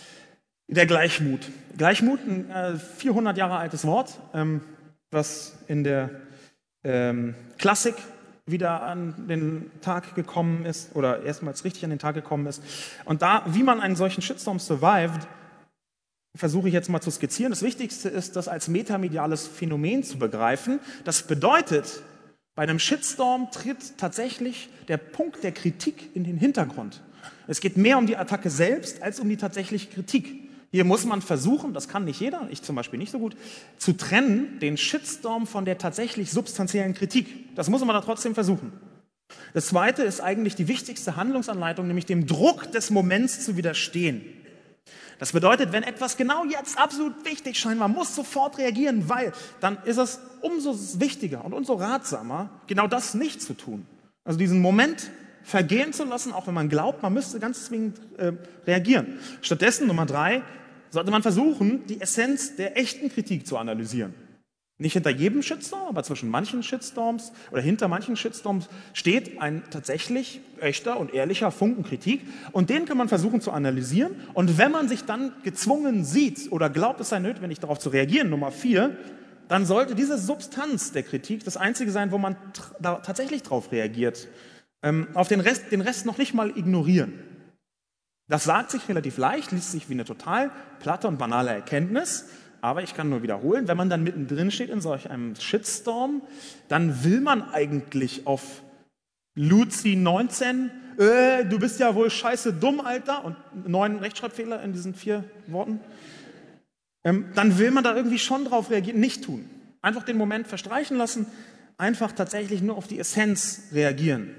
der Gleichmut. Gleichmut, ein äh, vierhundert Jahre altes Wort, ähm, was in der ähm, Klassik wieder an den Tag gekommen ist oder erstmals richtig an den Tag gekommen ist. Und da, wie man einen solchen Shitstorm survived, versuche ich jetzt mal zu skizzieren. Das Wichtigste ist, das als metamediales Phänomen zu begreifen. Das bedeutet, bei einem Shitstorm tritt tatsächlich der Punkt der Kritik in den Hintergrund. Es geht mehr um die Attacke selbst als um die tatsächliche Kritik. Hier muss man versuchen, das kann nicht jeder, ich zum Beispiel nicht so gut, zu trennen den Shitstorm von der tatsächlich substanziellen Kritik. Das muss man da trotzdem versuchen. Das Zweite ist eigentlich die wichtigste Handlungsanleitung, nämlich dem Druck des Moments zu widerstehen. Das bedeutet, wenn etwas genau jetzt absolut wichtig scheint, man muss sofort reagieren, weil dann ist es umso wichtiger und umso ratsamer, genau das nicht zu tun. Also diesen Moment vergehen zu lassen, auch wenn man glaubt, man müsste ganz zwingend äh, reagieren. Stattdessen, Nummer drei, sollte man versuchen, die Essenz der echten Kritik zu analysieren. Nicht hinter jedem Shitstorm, aber zwischen manchen Shitstorms oder hinter manchen Shitstorms steht ein tatsächlich echter und ehrlicher Funken Kritik und den kann man versuchen zu analysieren. Und wenn man sich dann gezwungen sieht oder glaubt, es sei notwendig, darauf zu reagieren, Nummer vier, dann sollte diese Substanz der Kritik das Einzige sein, wo man tr- da tatsächlich darauf reagiert. Ähm, auf den Rest, den Rest noch nicht mal ignorieren. Das sagt sich relativ leicht, liest sich wie eine total platte und banale Erkenntnis, aber ich kann nur wiederholen, wenn man dann mittendrin steht in solch einem Shitstorm, dann will man eigentlich auf Luzi neunzehn, äh, du bist ja wohl scheiße dumm, Alter, und neun Rechtschreibfehler in diesen vier Worten, ähm, dann will man da irgendwie schon drauf reagieren, nicht tun. Einfach den Moment verstreichen lassen, einfach tatsächlich nur auf die Essenz reagieren.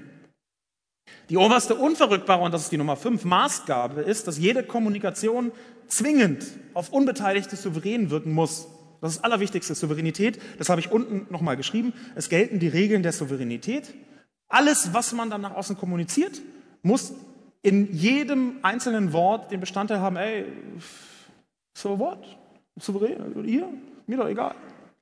Die oberste unverrückbare, und das ist die Nummer fünf, Maßgabe ist, dass jede Kommunikation zwingend auf unbeteiligte Souverän wirken muss. Das ist das Allerwichtigste, Souveränität. Das habe ich unten nochmal geschrieben. Es gelten die Regeln der Souveränität. Alles, was man dann nach außen kommuniziert, muss in jedem einzelnen Wort den Bestandteil haben, ey, so what? Souverän? Ihr? Mir doch egal.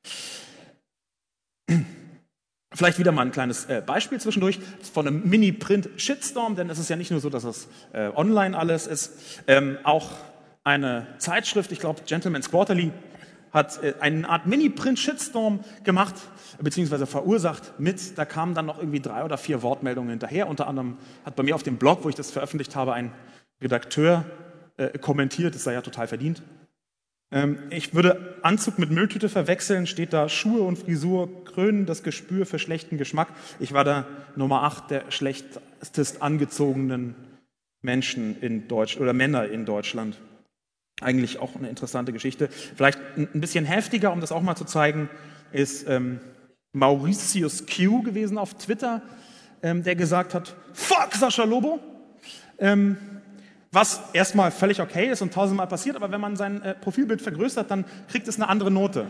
Vielleicht wieder mal ein kleines äh, Beispiel zwischendurch von einem Mini-Print-Shitstorm, denn es ist ja nicht nur so, dass es äh, online alles ist. Ähm, auch eine Zeitschrift, ich glaube Gentleman's Quarterly, hat äh, eine Art Mini-Print-Shitstorm gemacht, beziehungsweise verursacht mit, da kamen dann noch irgendwie drei oder vier Wortmeldungen hinterher. Unter anderem hat bei mir auf dem Blog, wo ich das veröffentlicht habe, ein Redakteur äh, kommentiert, das sei ja total verdient. Ich würde Anzug mit Mülltüte verwechseln, steht da Schuhe und Frisur krönen das Gespür für schlechten Geschmack. Ich war da Nummer acht der schlechtest angezogenen Menschen in Deutschland oder Männer in Deutschland. Eigentlich auch eine interessante Geschichte. Vielleicht ein bisschen heftiger, um das auch mal zu zeigen, ist ähm, Mauritius Q gewesen auf Twitter, ähm, der gesagt hat, fuck Sascha Lobo. Ähm, Was erstmal völlig okay ist und tausendmal passiert, aber wenn man sein äh, Profilbild vergrößert, dann kriegt es eine andere Note.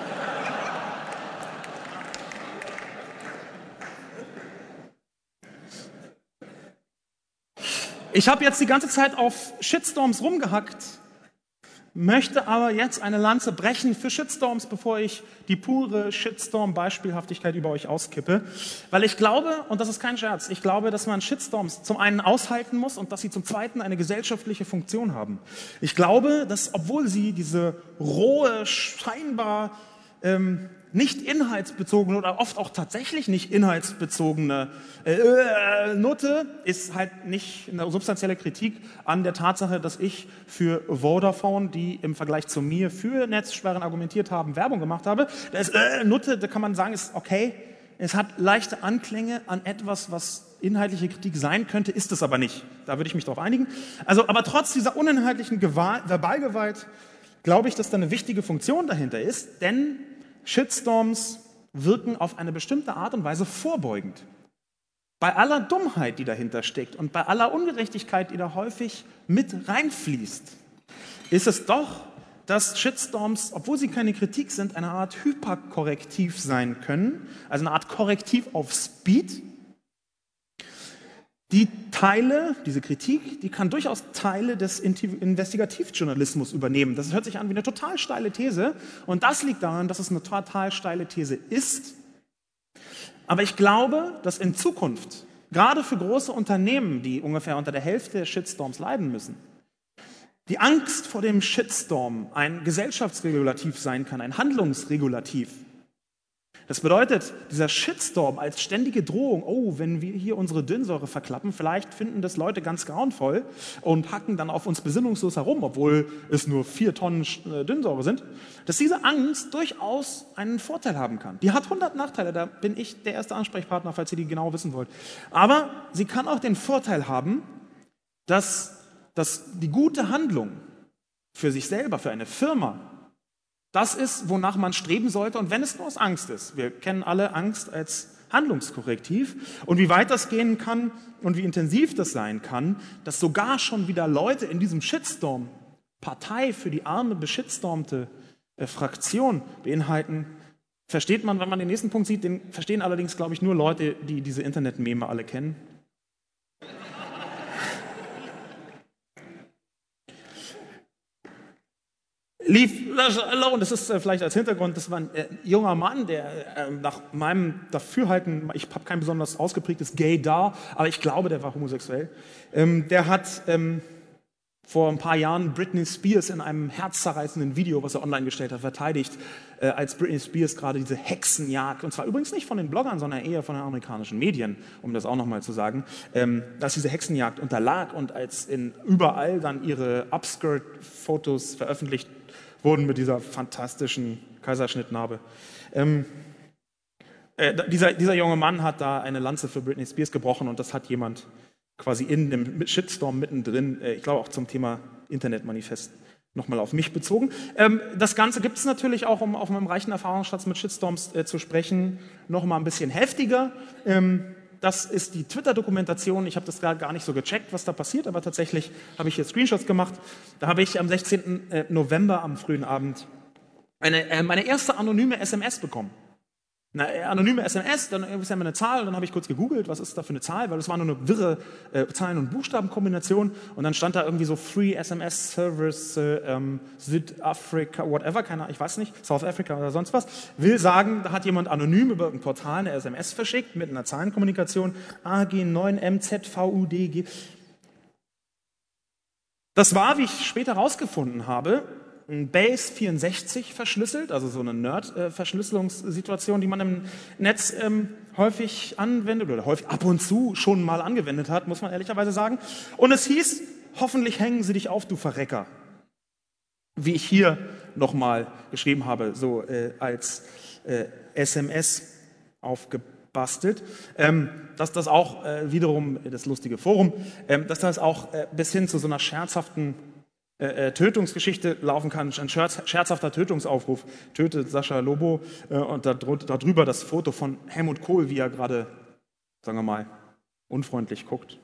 Ich habe jetzt die ganze Zeit auf Shitstorms rumgehackt, möchte aber jetzt eine Lanze brechen für Shitstorms, bevor ich die pure Shitstorm-Beispielhaftigkeit über euch auskippe. Weil ich glaube, und das ist kein Scherz, ich glaube, dass man Shitstorms zum einen aushalten muss und dass sie zum zweiten eine gesellschaftliche Funktion haben. Ich glaube, dass obwohl sie diese rohe, scheinbar ähm, nicht inhaltsbezogene oder oft auch tatsächlich nicht inhaltsbezogene äh, Note ist halt nicht eine substanzielle Kritik an der Tatsache, dass ich für Vodafone, die im Vergleich zu mir für Netzsperren argumentiert haben, Werbung gemacht habe. Da ist äh, Note, da kann man sagen, ist okay. Es hat leichte Anklänge an etwas, was inhaltliche Kritik sein könnte, ist es aber nicht. Da würde ich mich darauf einigen. Also, aber trotz dieser uninhaltlichen Gewalt, Verbalgewalt glaube ich, dass da eine wichtige Funktion dahinter ist, denn Shitstorms wirken auf eine bestimmte Art und Weise vorbeugend. Bei aller Dummheit, die dahinter steckt und bei aller Ungerechtigkeit, die da häufig mit reinfließt, ist es doch dass Shitstorms, obwohl sie keine Kritik sind, eine Art Hyperkorrektiv sein können, also eine Art Korrektiv auf Speed. Die Teile, diese Kritik, die kann durchaus Teile des Investigativjournalismus übernehmen. Das hört sich an wie eine total steile These und das liegt daran, dass es eine total steile These ist. Aber ich glaube, dass in Zukunft, gerade für große Unternehmen, die ungefähr unter der Hälfte der Shitstorms leiden müssen, die Angst vor dem Shitstorm ein Gesellschaftsregulativ sein kann, ein Handlungsregulativ. Das bedeutet, dieser Shitstorm als ständige Drohung, oh, wenn wir hier unsere Dünnsäure verklappen, vielleicht finden das Leute ganz grauenvoll und hacken dann auf uns besinnungslos herum, obwohl es nur vier Tonnen Dünnsäure sind, dass diese Angst durchaus einen Vorteil haben kann. Die hat hundert Nachteile, da bin ich der erste Ansprechpartner, falls ihr die genau wissen wollt. Aber sie kann auch den Vorteil haben, dass, dass die gute Handlung für sich selber, für eine Firma, das ist, wonach man streben sollte und wenn es nur aus Angst ist. Wir kennen alle Angst als Handlungskorrektiv und wie weit das gehen kann und wie intensiv das sein kann, dass sogar schon wieder Leute in diesem Shitstorm Partei für die arme, beschitstormte äh, Fraktion beinhalten, versteht man, wenn man den nächsten Punkt sieht, den verstehen allerdings, glaube ich, nur Leute, die diese Internet-Meme alle kennen. Leave Russia alone, das ist äh, vielleicht als Hintergrund, das war ein äh, junger Mann, der äh, nach meinem Dafürhalten, ich habe kein besonders ausgeprägtes Gay-Dar, aber ich glaube, der war homosexuell, ähm, der hat ähm, vor ein paar Jahren Britney Spears in einem herzzerreißenden Video, was er online gestellt hat, verteidigt, äh, als Britney Spears gerade diese Hexenjagd, und zwar übrigens nicht von den Bloggern, sondern eher von den amerikanischen Medien, um das auch nochmal zu sagen, ähm, dass diese Hexenjagd unterlag und als in überall dann ihre Upskirt-Fotos veröffentlicht wurden mit dieser fantastischen Kaiserschnittnarbe. Ähm, äh, dieser, dieser junge Mann hat da eine Lanze für Britney Spears gebrochen und das hat jemand quasi in dem Shitstorm mittendrin, äh, ich glaube auch zum Thema Internetmanifest, nochmal auf mich bezogen. Ähm, das Ganze gibt es natürlich auch, um auf meinem reichen Erfahrungsschatz mit Shitstorms äh, zu sprechen, nochmal ein bisschen heftiger. Ähm, Das ist die Twitter-Dokumentation. Ich habe das gar nicht so gecheckt, was da passiert, aber tatsächlich habe ich hier Screenshots gemacht. Da habe ich am sechzehnten November am frühen Abend eine, äh, meine erste anonyme S M S bekommen. Eine anonyme S M S, dann ist ja eine Zahl, dann habe ich kurz gegoogelt, was ist da für eine Zahl, weil das war nur eine wirre äh, Zahlen- und Buchstabenkombination und dann stand da irgendwie so Free S M S Service äh, ähm, Südafrika, whatever, keine, ich weiß nicht, South Africa oder sonst was, will sagen, da hat jemand anonym über ein Portal eine S M S verschickt mit einer Zahlenkommunikation A G neun M Z V U D G. Das war, wie ich später herausgefunden habe, ein Base vierundsechzig verschlüsselt, also so eine Nerd-Verschlüsselungssituation, die man im Netz ähm, häufig anwendet oder häufig ab und zu schon mal angewendet hat, muss man ehrlicherweise sagen. Und es hieß, hoffentlich hängen sie dich auf, du Verrecker. Wie ich hier nochmal geschrieben habe, so äh, als äh, S M S aufgebastelt, ähm, dass das auch äh, wiederum, das lustige Forum, ähm, dass das auch äh, bis hin zu so einer scherzhaften Äh, Tötungsgeschichte laufen kann, ein scherz, scherzhafter Tötungsaufruf, tötet Sascha Lobo äh, und darüber das Foto von Helmut Kohl, wie er gerade, sagen wir mal, unfreundlich guckt.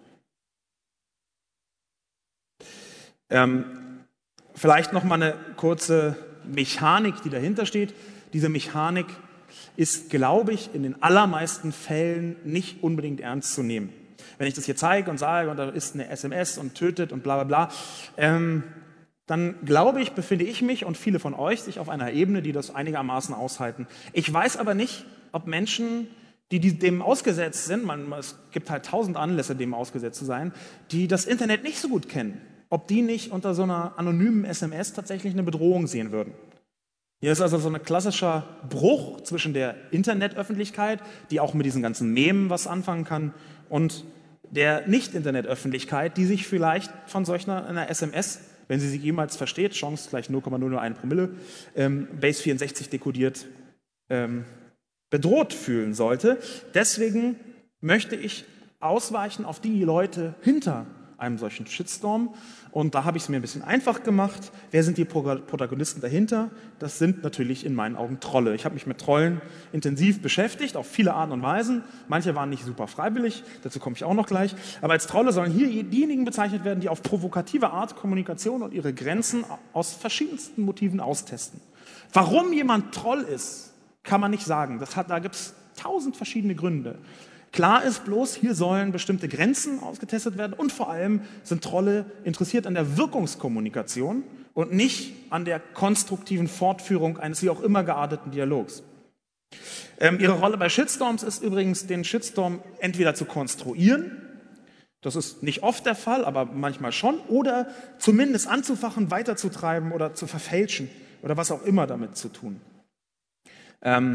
Ähm, vielleicht noch mal eine kurze Mechanik, die dahinter steht. Diese Mechanik ist, glaube ich, in den allermeisten Fällen nicht unbedingt ernst zu nehmen. Wenn ich das hier zeige und sage, und da ist eine S M S und tötet und bla bla bla, ähm, dann glaube ich, befinde ich mich und viele von euch sich auf einer Ebene, die das einigermaßen aushalten. Ich weiß aber nicht, ob Menschen, die, die dem ausgesetzt sind, man, es gibt halt tausend Anlässe, dem ausgesetzt zu sein, die das Internet nicht so gut kennen, ob die nicht unter so einer anonymen S M S tatsächlich eine Bedrohung sehen würden. Hier ist also so ein klassischer Bruch zwischen der Internetöffentlichkeit, die auch mit diesen ganzen Memen was anfangen kann, und der Nicht-Internetöffentlichkeit, die sich vielleicht von solch einer, einer S M S, wenn sie sie jemals versteht, Chance gleich null Komma null null eins Promille, ähm, Base vierundsechzig dekodiert, ähm, bedroht fühlen sollte. Deswegen möchte ich ausweichen auf die Leute hinter einem solchen Shitstorm. Und da habe ich es mir ein bisschen einfach gemacht. Wer sind die Protagonisten dahinter? Das sind natürlich in meinen Augen Trolle. Ich habe mich mit Trollen intensiv beschäftigt, auf viele Arten und Weisen. Manche waren nicht super freiwillig, dazu komme ich auch noch gleich. Aber als Trolle sollen hier diejenigen bezeichnet werden, die auf provokative Art Kommunikation und ihre Grenzen aus verschiedensten Motiven austesten. Warum jemand Troll ist, kann man nicht sagen. Das hat, da gibt es tausend verschiedene Gründe. Klar ist bloß, hier sollen bestimmte Grenzen ausgetestet werden und vor allem sind Trolle interessiert an der Wirkungskommunikation und nicht an der konstruktiven Fortführung eines wie auch immer gearteten Dialogs. Ähm, ihre Rolle bei Shitstorms ist übrigens, den Shitstorm entweder zu konstruieren, das ist nicht oft der Fall, aber manchmal schon, oder zumindest anzufachen, weiterzutreiben oder zu verfälschen oder was auch immer damit zu tun. Ähm,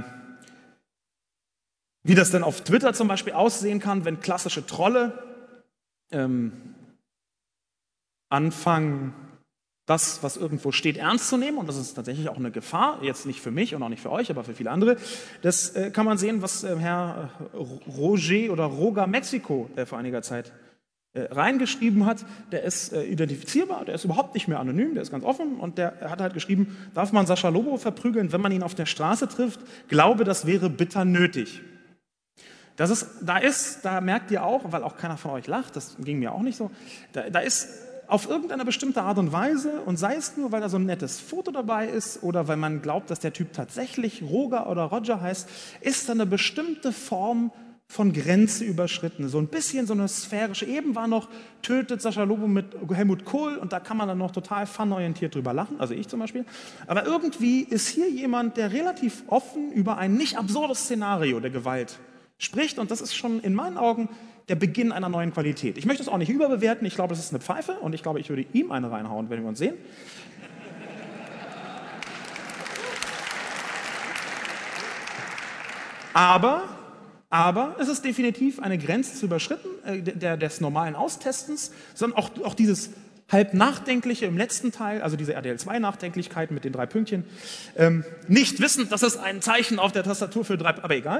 Wie das denn auf Twitter zum Beispiel aussehen kann, wenn klassische Trolle ähm, anfangen, das, was irgendwo steht, ernst zu nehmen. Und das ist tatsächlich auch eine Gefahr, jetzt nicht für mich und auch nicht für euch, aber für viele andere. Das äh, kann man sehen, was äh, Herr Roger oder Roger Mexiko äh, vor einiger Zeit äh, reingeschrieben hat. Der ist äh, identifizierbar, der ist überhaupt nicht mehr anonym, der ist ganz offen. Und der hat halt geschrieben, darf man Sascha Lobo verprügeln, wenn man ihn auf der Straße trifft? Glaube, das wäre bitter nötig. Das ist, da ist, da merkt ihr auch, weil auch keiner von euch lacht, das ging mir auch nicht so, da, da ist auf irgendeine bestimmte Art und Weise, und sei es nur, weil da so ein nettes Foto dabei ist oder weil man glaubt, dass der Typ tatsächlich Roger oder Roger heißt, ist da eine bestimmte Form von Grenze überschritten. So ein bisschen so eine sphärische, eben war noch, tötet Sascha Lobo mit Helmut Kohl und da kann man dann noch total funorientiert drüber lachen, also ich zum Beispiel. Aber irgendwie ist hier jemand, der relativ offen über ein nicht absurdes Szenario der Gewalt spricht, und das ist schon in meinen Augen der Beginn einer neuen Qualität. Ich möchte es auch nicht überbewerten, ich glaube, das ist eine Pfeife und ich glaube, ich würde ihm eine reinhauen, wenn wir uns sehen. Aber, aber es ist definitiv eine Grenze zu überschritten, äh, der, des normalen Austestens, sondern auch, auch dieses halb Nachdenkliche im letzten Teil, also diese R D L zwei Nachdenklichkeit mit den drei Pünktchen, ähm, nicht wissend, dass es ein Zeichen auf der Tastatur für drei, aber egal.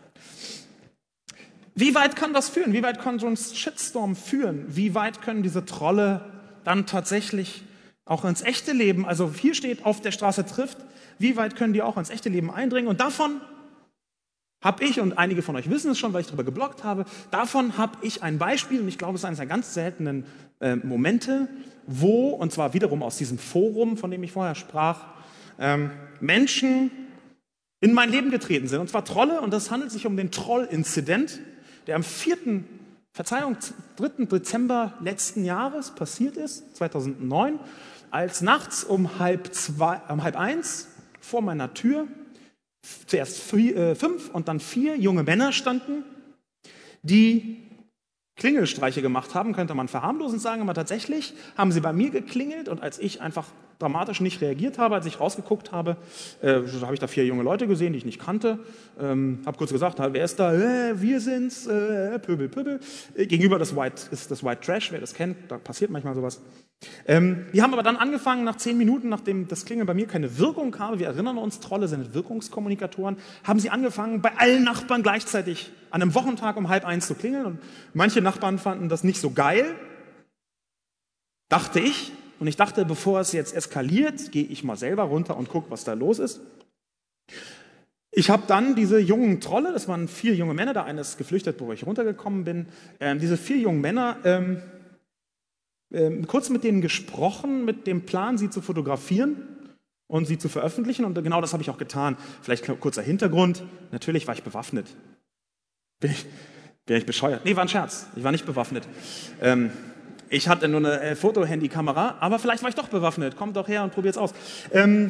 Wie weit kann das führen? Wie weit kann so ein Shitstorm führen? Wie weit können diese Trolle dann tatsächlich auch ins echte Leben, also hier steht, auf der Straße trifft, wie weit können die auch ins echte Leben eindringen? Und davon habe ich, und einige von euch wissen es schon, weil ich darüber gebloggt habe, davon habe ich ein Beispiel, und ich glaube, es ist eines der ganz seltenen äh, Momente, wo, und zwar wiederum aus diesem Forum, von dem ich vorher sprach, ähm, Menschen in mein Leben getreten sind, und zwar Trolle, und das handelt sich um den Troll-Inzident, der am vierten, Verzeihung, dritten Dezember letzten Jahres passiert ist, zweitausendneun, als nachts um halb, zwei, um halb eins vor meiner Tür zuerst vier, äh, fünf und dann vier junge Männer standen, die Klingelstreiche gemacht haben, könnte man verharmlosend sagen, aber tatsächlich haben sie bei mir geklingelt, und als ich einfach dramatisch nicht reagiert habe, als ich rausgeguckt habe, äh, habe ich da vier junge Leute gesehen, die ich nicht kannte, ähm, habe kurz gesagt, wer ist da? Äh, wir sind's, äh, Pöbel, Pöbel. Äh, gegenüber das White, ist das White Trash, wer das kennt, da passiert manchmal sowas. Ähm, die haben aber dann angefangen, nach zehn Minuten, nachdem das Klingeln bei mir keine Wirkung habe, wir erinnern uns, Trolle sind Wirkungskommunikatoren, haben sie angefangen, bei allen Nachbarn gleichzeitig an einem Wochentag um halb eins zu klingeln, und manche Nachbarn fanden das nicht so geil, dachte ich. Und ich dachte, bevor es jetzt eskaliert, gehe ich mal selber runter und gucke, was da los ist. Ich habe dann diese jungen Trolle, das waren vier junge Männer, der eine ist geflüchtet, bevor ich runtergekommen bin, ähm, diese vier jungen Männer, ähm, ähm, kurz mit denen gesprochen, mit dem Plan, sie zu fotografieren und sie zu veröffentlichen. Und genau das habe ich auch getan. Vielleicht kurzer Hintergrund, natürlich war ich bewaffnet. Bin ich, bin ich bescheuert? Nee, war ein Scherz, ich war nicht bewaffnet. Ähm, Ich hatte nur eine äh, Foto-Handy-Kamera, aber vielleicht war ich doch bewaffnet. Kommt doch her und probiert's aus. Ähm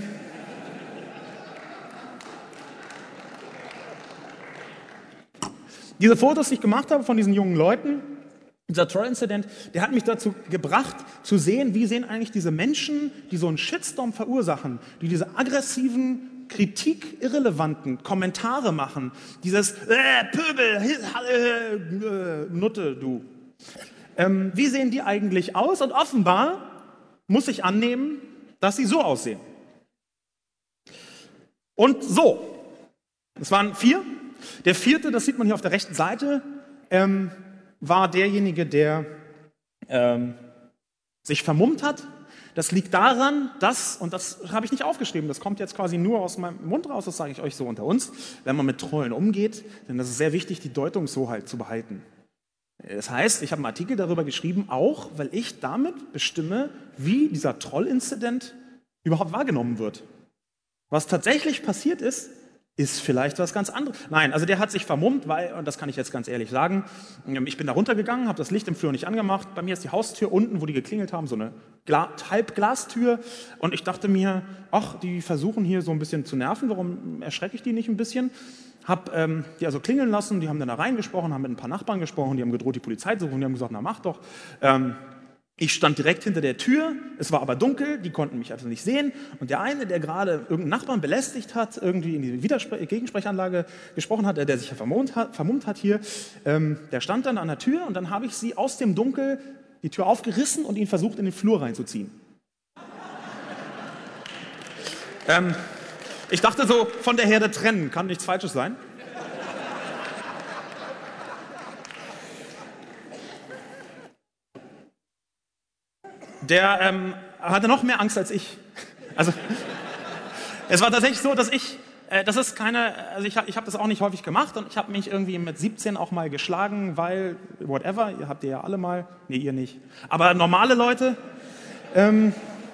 Diese Fotos, die ich gemacht habe von diesen jungen Leuten, dieser Troll-Incident, der hat mich dazu gebracht, zu sehen, wie sehen eigentlich diese Menschen, die so einen Shitstorm verursachen, die diese aggressiven, kritikwirrelevanten Kommentare machen, dieses äh, Pöbel, äh, äh, Nutte, du. Ähm, wie sehen die eigentlich aus? Und offenbar muss ich annehmen, dass sie so aussehen. Und so. Das waren vier. Der vierte, das sieht man hier auf der rechten Seite, ähm, war derjenige, der ähm, sich vermummt hat. Das liegt daran, dass, und das habe ich nicht aufgeschrieben, das kommt jetzt quasi nur aus meinem Mund raus, das sage ich euch so unter uns, wenn man mit Trollen umgeht, denn das ist sehr wichtig, die Deutungshoheit zu behalten. Das heißt, ich habe einen Artikel darüber geschrieben, auch weil ich damit bestimme, wie dieser Troll-Inzident überhaupt wahrgenommen wird. Was tatsächlich passiert ist, ist vielleicht was ganz anderes. Nein, also der hat sich vermummt, weil, und das kann ich jetzt ganz ehrlich sagen, ich bin da runtergegangen, habe das Licht im Flur nicht angemacht. Bei mir ist die Haustür unten, wo die geklingelt haben, so eine Gla- Halbglastür. Und ich dachte mir, ach, die versuchen hier so ein bisschen zu nerven, warum erschrecke ich die nicht ein bisschen? Hab ähm, die also klingeln lassen, die haben dann da reingesprochen, haben mit ein paar Nachbarn gesprochen, die haben gedroht, die Polizei zu rufen, die haben gesagt, na mach doch. Ähm, Ich stand direkt hinter der Tür, es war aber dunkel, die konnten mich also nicht sehen. Und der eine, der gerade irgendeinen Nachbarn belästigt hat, irgendwie in die Widerspre- Gegensprechanlage gesprochen hat, der, der sich ja vermummt hat, vermummt hat hier, ähm, der stand dann an der Tür und dann habe ich sie aus dem Dunkel die Tür aufgerissen und ihn versucht, in den Flur reinzuziehen. ähm, ich dachte so, von der Herde trennen, kann nichts Falsches sein. Der ähm, hatte noch mehr Angst als ich. Also es war tatsächlich so, dass ich, äh, das ist keine, also ich, ich habe das auch nicht häufig gemacht und ich habe mich irgendwie mit siebzehn auch mal geschlagen, weil, whatever, ihr habt ihr ja alle mal, nee, ihr nicht, aber normale Leute, ähm,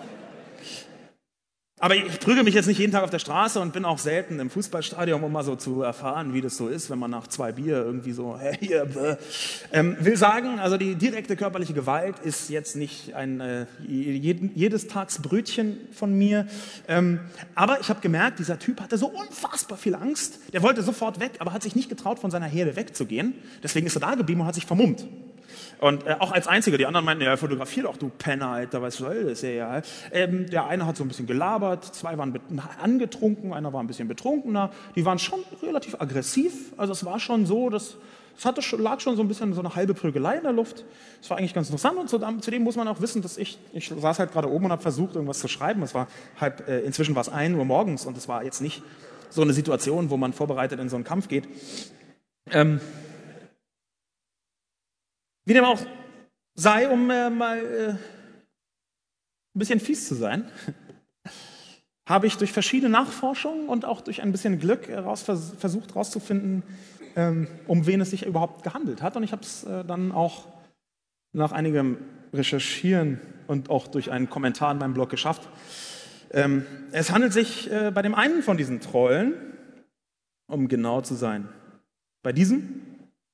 aber ich prügel mich jetzt nicht jeden Tag auf der Straße und bin auch selten im Fußballstadion, um mal so zu erfahren, wie das so ist, wenn man nach zwei Bier irgendwie so, hey, hier, bäh. Ähm, will sagen, also die direkte körperliche Gewalt ist jetzt nicht ein äh, jeden, jedes Tags Brötchen von mir. Ähm, aber ich habe gemerkt, dieser Typ hatte so unfassbar viel Angst. Der wollte sofort weg, aber hat sich nicht getraut, von seiner Herde wegzugehen. Deswegen ist er da geblieben und hat sich vermummt. Und äh, auch als Einziger, die anderen meinten, ja, fotografier doch, du Penner, Alter, was soll das? Ja, ja. Ähm, der eine hat so ein bisschen gelabert, zwei waren angetrunken, einer war ein bisschen betrunkener. Die waren schon relativ aggressiv, also es war schon so, dass es hatte, lag schon so ein bisschen so eine halbe Prügelei in der Luft. Es war eigentlich ganz interessant und zudem muss man auch wissen, dass ich, ich saß halt gerade oben und habe versucht, irgendwas zu schreiben. Es war halb, äh, inzwischen war es ein Uhr morgens und es war jetzt nicht so eine Situation, wo man vorbereitet in so einen Kampf geht. Ähm, Wie dem auch sei, um äh, mal äh, ein bisschen fies zu sein, habe ich durch verschiedene Nachforschungen und auch durch ein bisschen Glück heraus, vers- versucht herauszufinden, ähm, um wen es sich überhaupt gehandelt hat. Und ich habe es äh, dann auch nach einigem Recherchieren und auch durch einen Kommentar in meinem Blog geschafft. Ähm, es handelt sich äh, bei dem einen von diesen Trollen, um genau zu sein, bei diesem,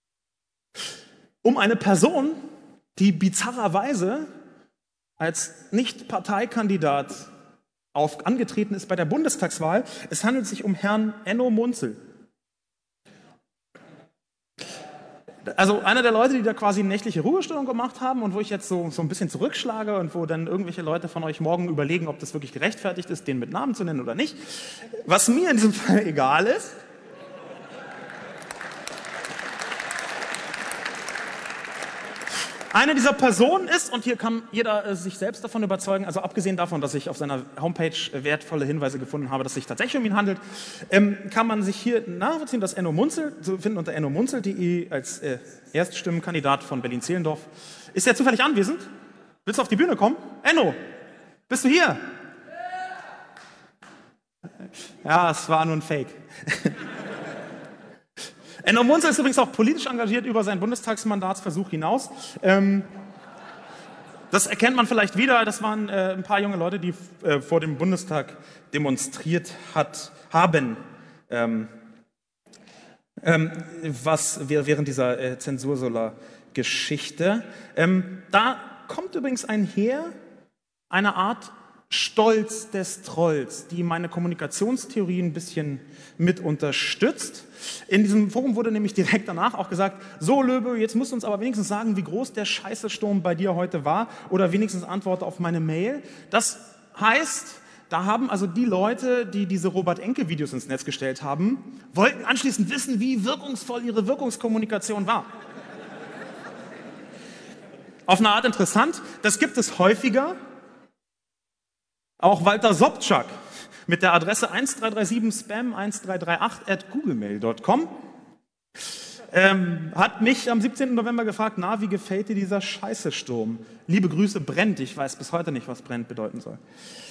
um eine Person, die bizarrerweise als Nicht-Parteikandidat auf, angetreten ist bei der Bundestagswahl. Es handelt sich um Herrn Enno Munzel. Also einer der Leute, die da quasi eine nächtliche Ruhestörung gemacht haben und wo ich jetzt so, so ein bisschen zurückschlage und wo dann irgendwelche Leute von euch morgen überlegen, ob das wirklich gerechtfertigt ist, den mit Namen zu nennen oder nicht. Was mir in diesem Fall egal ist, eine dieser Personen ist, und hier kann jeder äh, sich selbst davon überzeugen, also abgesehen davon, dass ich auf seiner Homepage äh, wertvolle Hinweise gefunden habe, dass es sich tatsächlich um ihn handelt, ähm, kann man sich hier nachvollziehen, dass Enno Munzel, zu finden unter enno munzel punkt de als äh, Erststimmenkandidat von Berlin-Zehlendorf. Ist er zufällig anwesend? Willst du auf die Bühne kommen? Enno, bist du hier? Ja, es war nur ein Fake. Enno Munzel ist übrigens auch politisch engagiert über seinen Bundestagsmandatsversuch hinaus. Ähm, das erkennt man vielleicht wieder. Das waren äh, ein paar junge Leute, die äh, vor dem Bundestag demonstriert hat, haben, ähm, ähm, was während dieser äh, Zensursolar-Geschichte. Ähm, da kommt übrigens einher eine Art Stolz des Trolls, die meine Kommunikationstheorie ein bisschen mit unterstützt. In diesem Forum wurde nämlich direkt danach auch gesagt, so Löbe, jetzt musst du uns aber wenigstens sagen, wie groß der Scheißesturm bei dir heute war oder wenigstens Antworten auf meine Mail. Das heißt, da haben also die Leute, die diese Robert-Enke-Videos ins Netz gestellt haben, wollten anschließend wissen, wie wirkungsvoll ihre Wirkungskommunikation war. Auf eine Art interessant, das gibt es häufiger. Auch Walter Sobczak mit der Adresse eins drei drei sieben spam eins drei drei acht at googlemail punkt com ähm, hat mich am siebzehnten November gefragt, na, wie gefällt dir dieser Scheiße-Sturm? Liebe Grüße, brennt. Ich weiß bis heute nicht, was brennt bedeuten soll.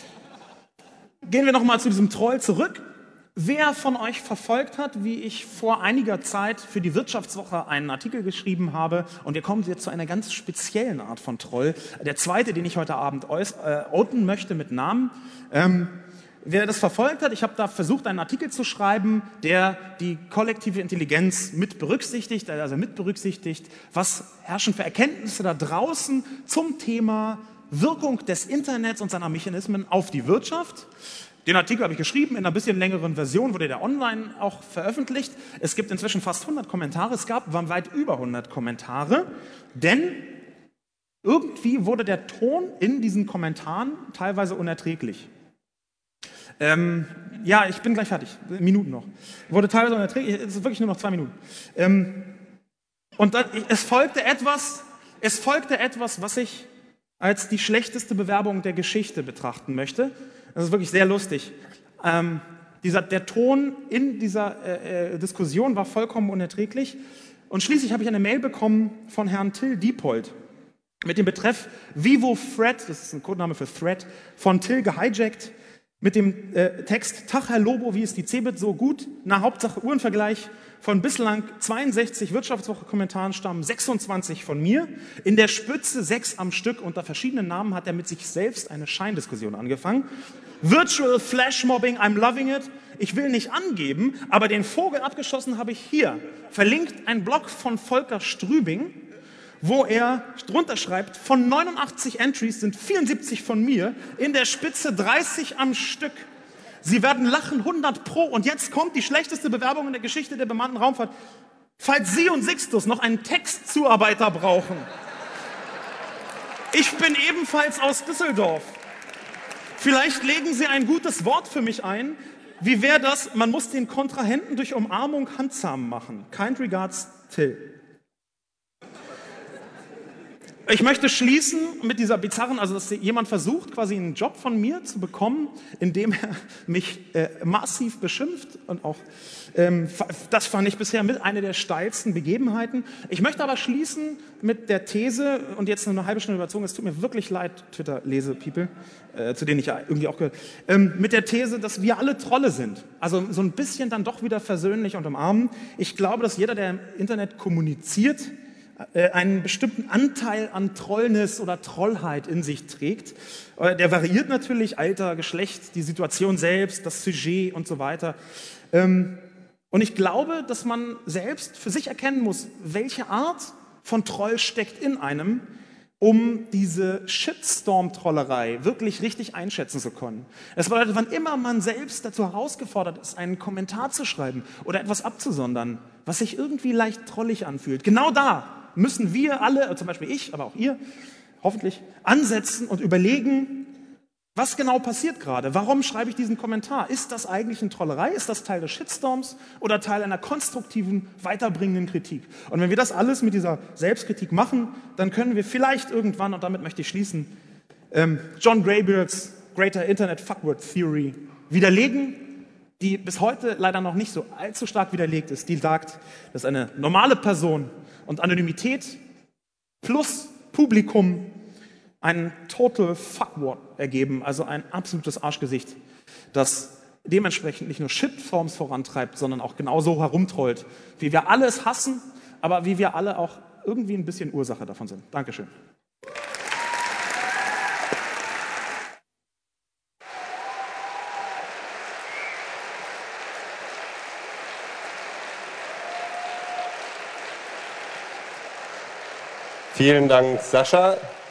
Gehen wir nochmal zu diesem Troll zurück. Wer von euch verfolgt hat, wie ich vor einiger Zeit für die Wirtschaftswoche einen Artikel geschrieben habe, und wir kommen jetzt zu einer ganz speziellen Art von Troll, der zweite, den ich heute Abend äh, outen möchte mit Namen. Ähm, wer das verfolgt hat, ich habe da versucht, einen Artikel zu schreiben, der die kollektive Intelligenz mit berücksichtigt, also mit berücksichtigt, was herrschen für Erkenntnisse da draußen zum Thema Wirkung des Internets und seiner Mechanismen auf die Wirtschaft. Den Artikel habe ich geschrieben, in einer bisschen längeren Version wurde der online auch veröffentlicht. Es gibt inzwischen fast hundert Kommentare, es gab waren weit über hundert Kommentare, denn irgendwie wurde der Ton in diesen Kommentaren teilweise unerträglich. Ähm, ja, ich bin gleich fertig, Minuten noch. Wurde teilweise unerträglich, es ist wirklich nur noch zwei Minuten. Ähm, und dann, es folgte etwas, es folgte etwas, was ich als die schlechteste Bewerbung der Geschichte betrachten möchte. Das ist wirklich sehr lustig. Ähm, dieser, der Ton in dieser äh, äh, Diskussion war vollkommen unerträglich. Und schließlich habe ich eine Mail bekommen von Herrn Till Diepold mit dem Betreff Vivo Thread, das ist ein Codename für Thread, von Till gehijackt, mit dem äh, Text Tag Herr Lobo, wie ist die Cebit so gut? Na, Hauptsache Uhrenvergleich. Von bislang zweiundsechzig Wirtschaftswoche-Kommentaren stammen sechsundzwanzig von mir. In der Spitze sechs am Stück. Unter verschiedenen Namen hat er mit sich selbst eine Scheindiskussion angefangen. Virtual Flashmobbing, I'm loving it. Ich will nicht angeben, aber den Vogel abgeschossen habe ich hier. Verlinkt ein Blog von Volker Strübing, wo er drunter schreibt, von neunundachtzig Entries sind vierundsiebzig von mir, in der Spitze dreißig am Stück. Sie werden lachen, hundert pro. Und jetzt kommt die schlechteste Bewerbung in der Geschichte der bemannten Raumfahrt. Falls Sie und Sixtus noch einen Textzuarbeiter brauchen. Ich bin ebenfalls aus Düsseldorf. Vielleicht legen Sie ein gutes Wort für mich ein. Wie wäre das? Man muss den Kontrahenten durch Umarmung handsam machen. Kind regards, Till. Ich möchte schließen mit dieser bizarren, also dass jemand versucht, quasi einen Job von mir zu bekommen, indem er mich äh, massiv beschimpft und auch, ähm, das fand ich bisher mit einer der steilsten Begebenheiten. Ich möchte aber schließen mit der These, und jetzt eine halbe Stunde überzogen, es tut mir wirklich leid, Twitter-Lese-People, äh, zu denen ich ja irgendwie auch gehört, ähm, mit der These, dass wir alle Trolle sind. Also so ein bisschen dann doch wieder versöhnlich und umarmen. Ich glaube, dass jeder, der im Internet kommuniziert, einen bestimmten Anteil an Trollness oder Trollheit in sich trägt. Der variiert natürlich, Alter, Geschlecht, die Situation selbst, das Sujet und so weiter. Und ich glaube, dass man selbst für sich erkennen muss, welche Art von Troll steckt in einem, um diese Shitstorm-Trollerei wirklich richtig einschätzen zu können. Das bedeutet, wann immer man selbst dazu herausgefordert ist, einen Kommentar zu schreiben oder etwas abzusondern, was sich irgendwie leicht trollig anfühlt, genau da müssen wir alle, zum Beispiel ich, aber auch ihr, hoffentlich, ansetzen und überlegen, was genau passiert gerade? Warum schreibe ich diesen Kommentar? Ist das eigentlich eine Trollerei? Ist das Teil des Shitstorms oder Teil einer konstruktiven, weiterbringenden Kritik? Und wenn wir das alles mit dieser Selbstkritik machen, dann können wir vielleicht irgendwann, und damit möchte ich schließen, ähm, John Graybeards Greater Internet Fuckword Theory widerlegen, die bis heute leider noch nicht so allzu stark widerlegt ist. Die sagt, dass eine normale Person und Anonymität plus Publikum ein Total Fuckword ergeben, also ein absolutes Arschgesicht, das dementsprechend nicht nur Shitforms vorantreibt, sondern auch genauso herumtrollt, wie wir alle es hassen, aber wie wir alle auch irgendwie ein bisschen Ursache davon sind. Dankeschön. Vielen Dank, Sascha.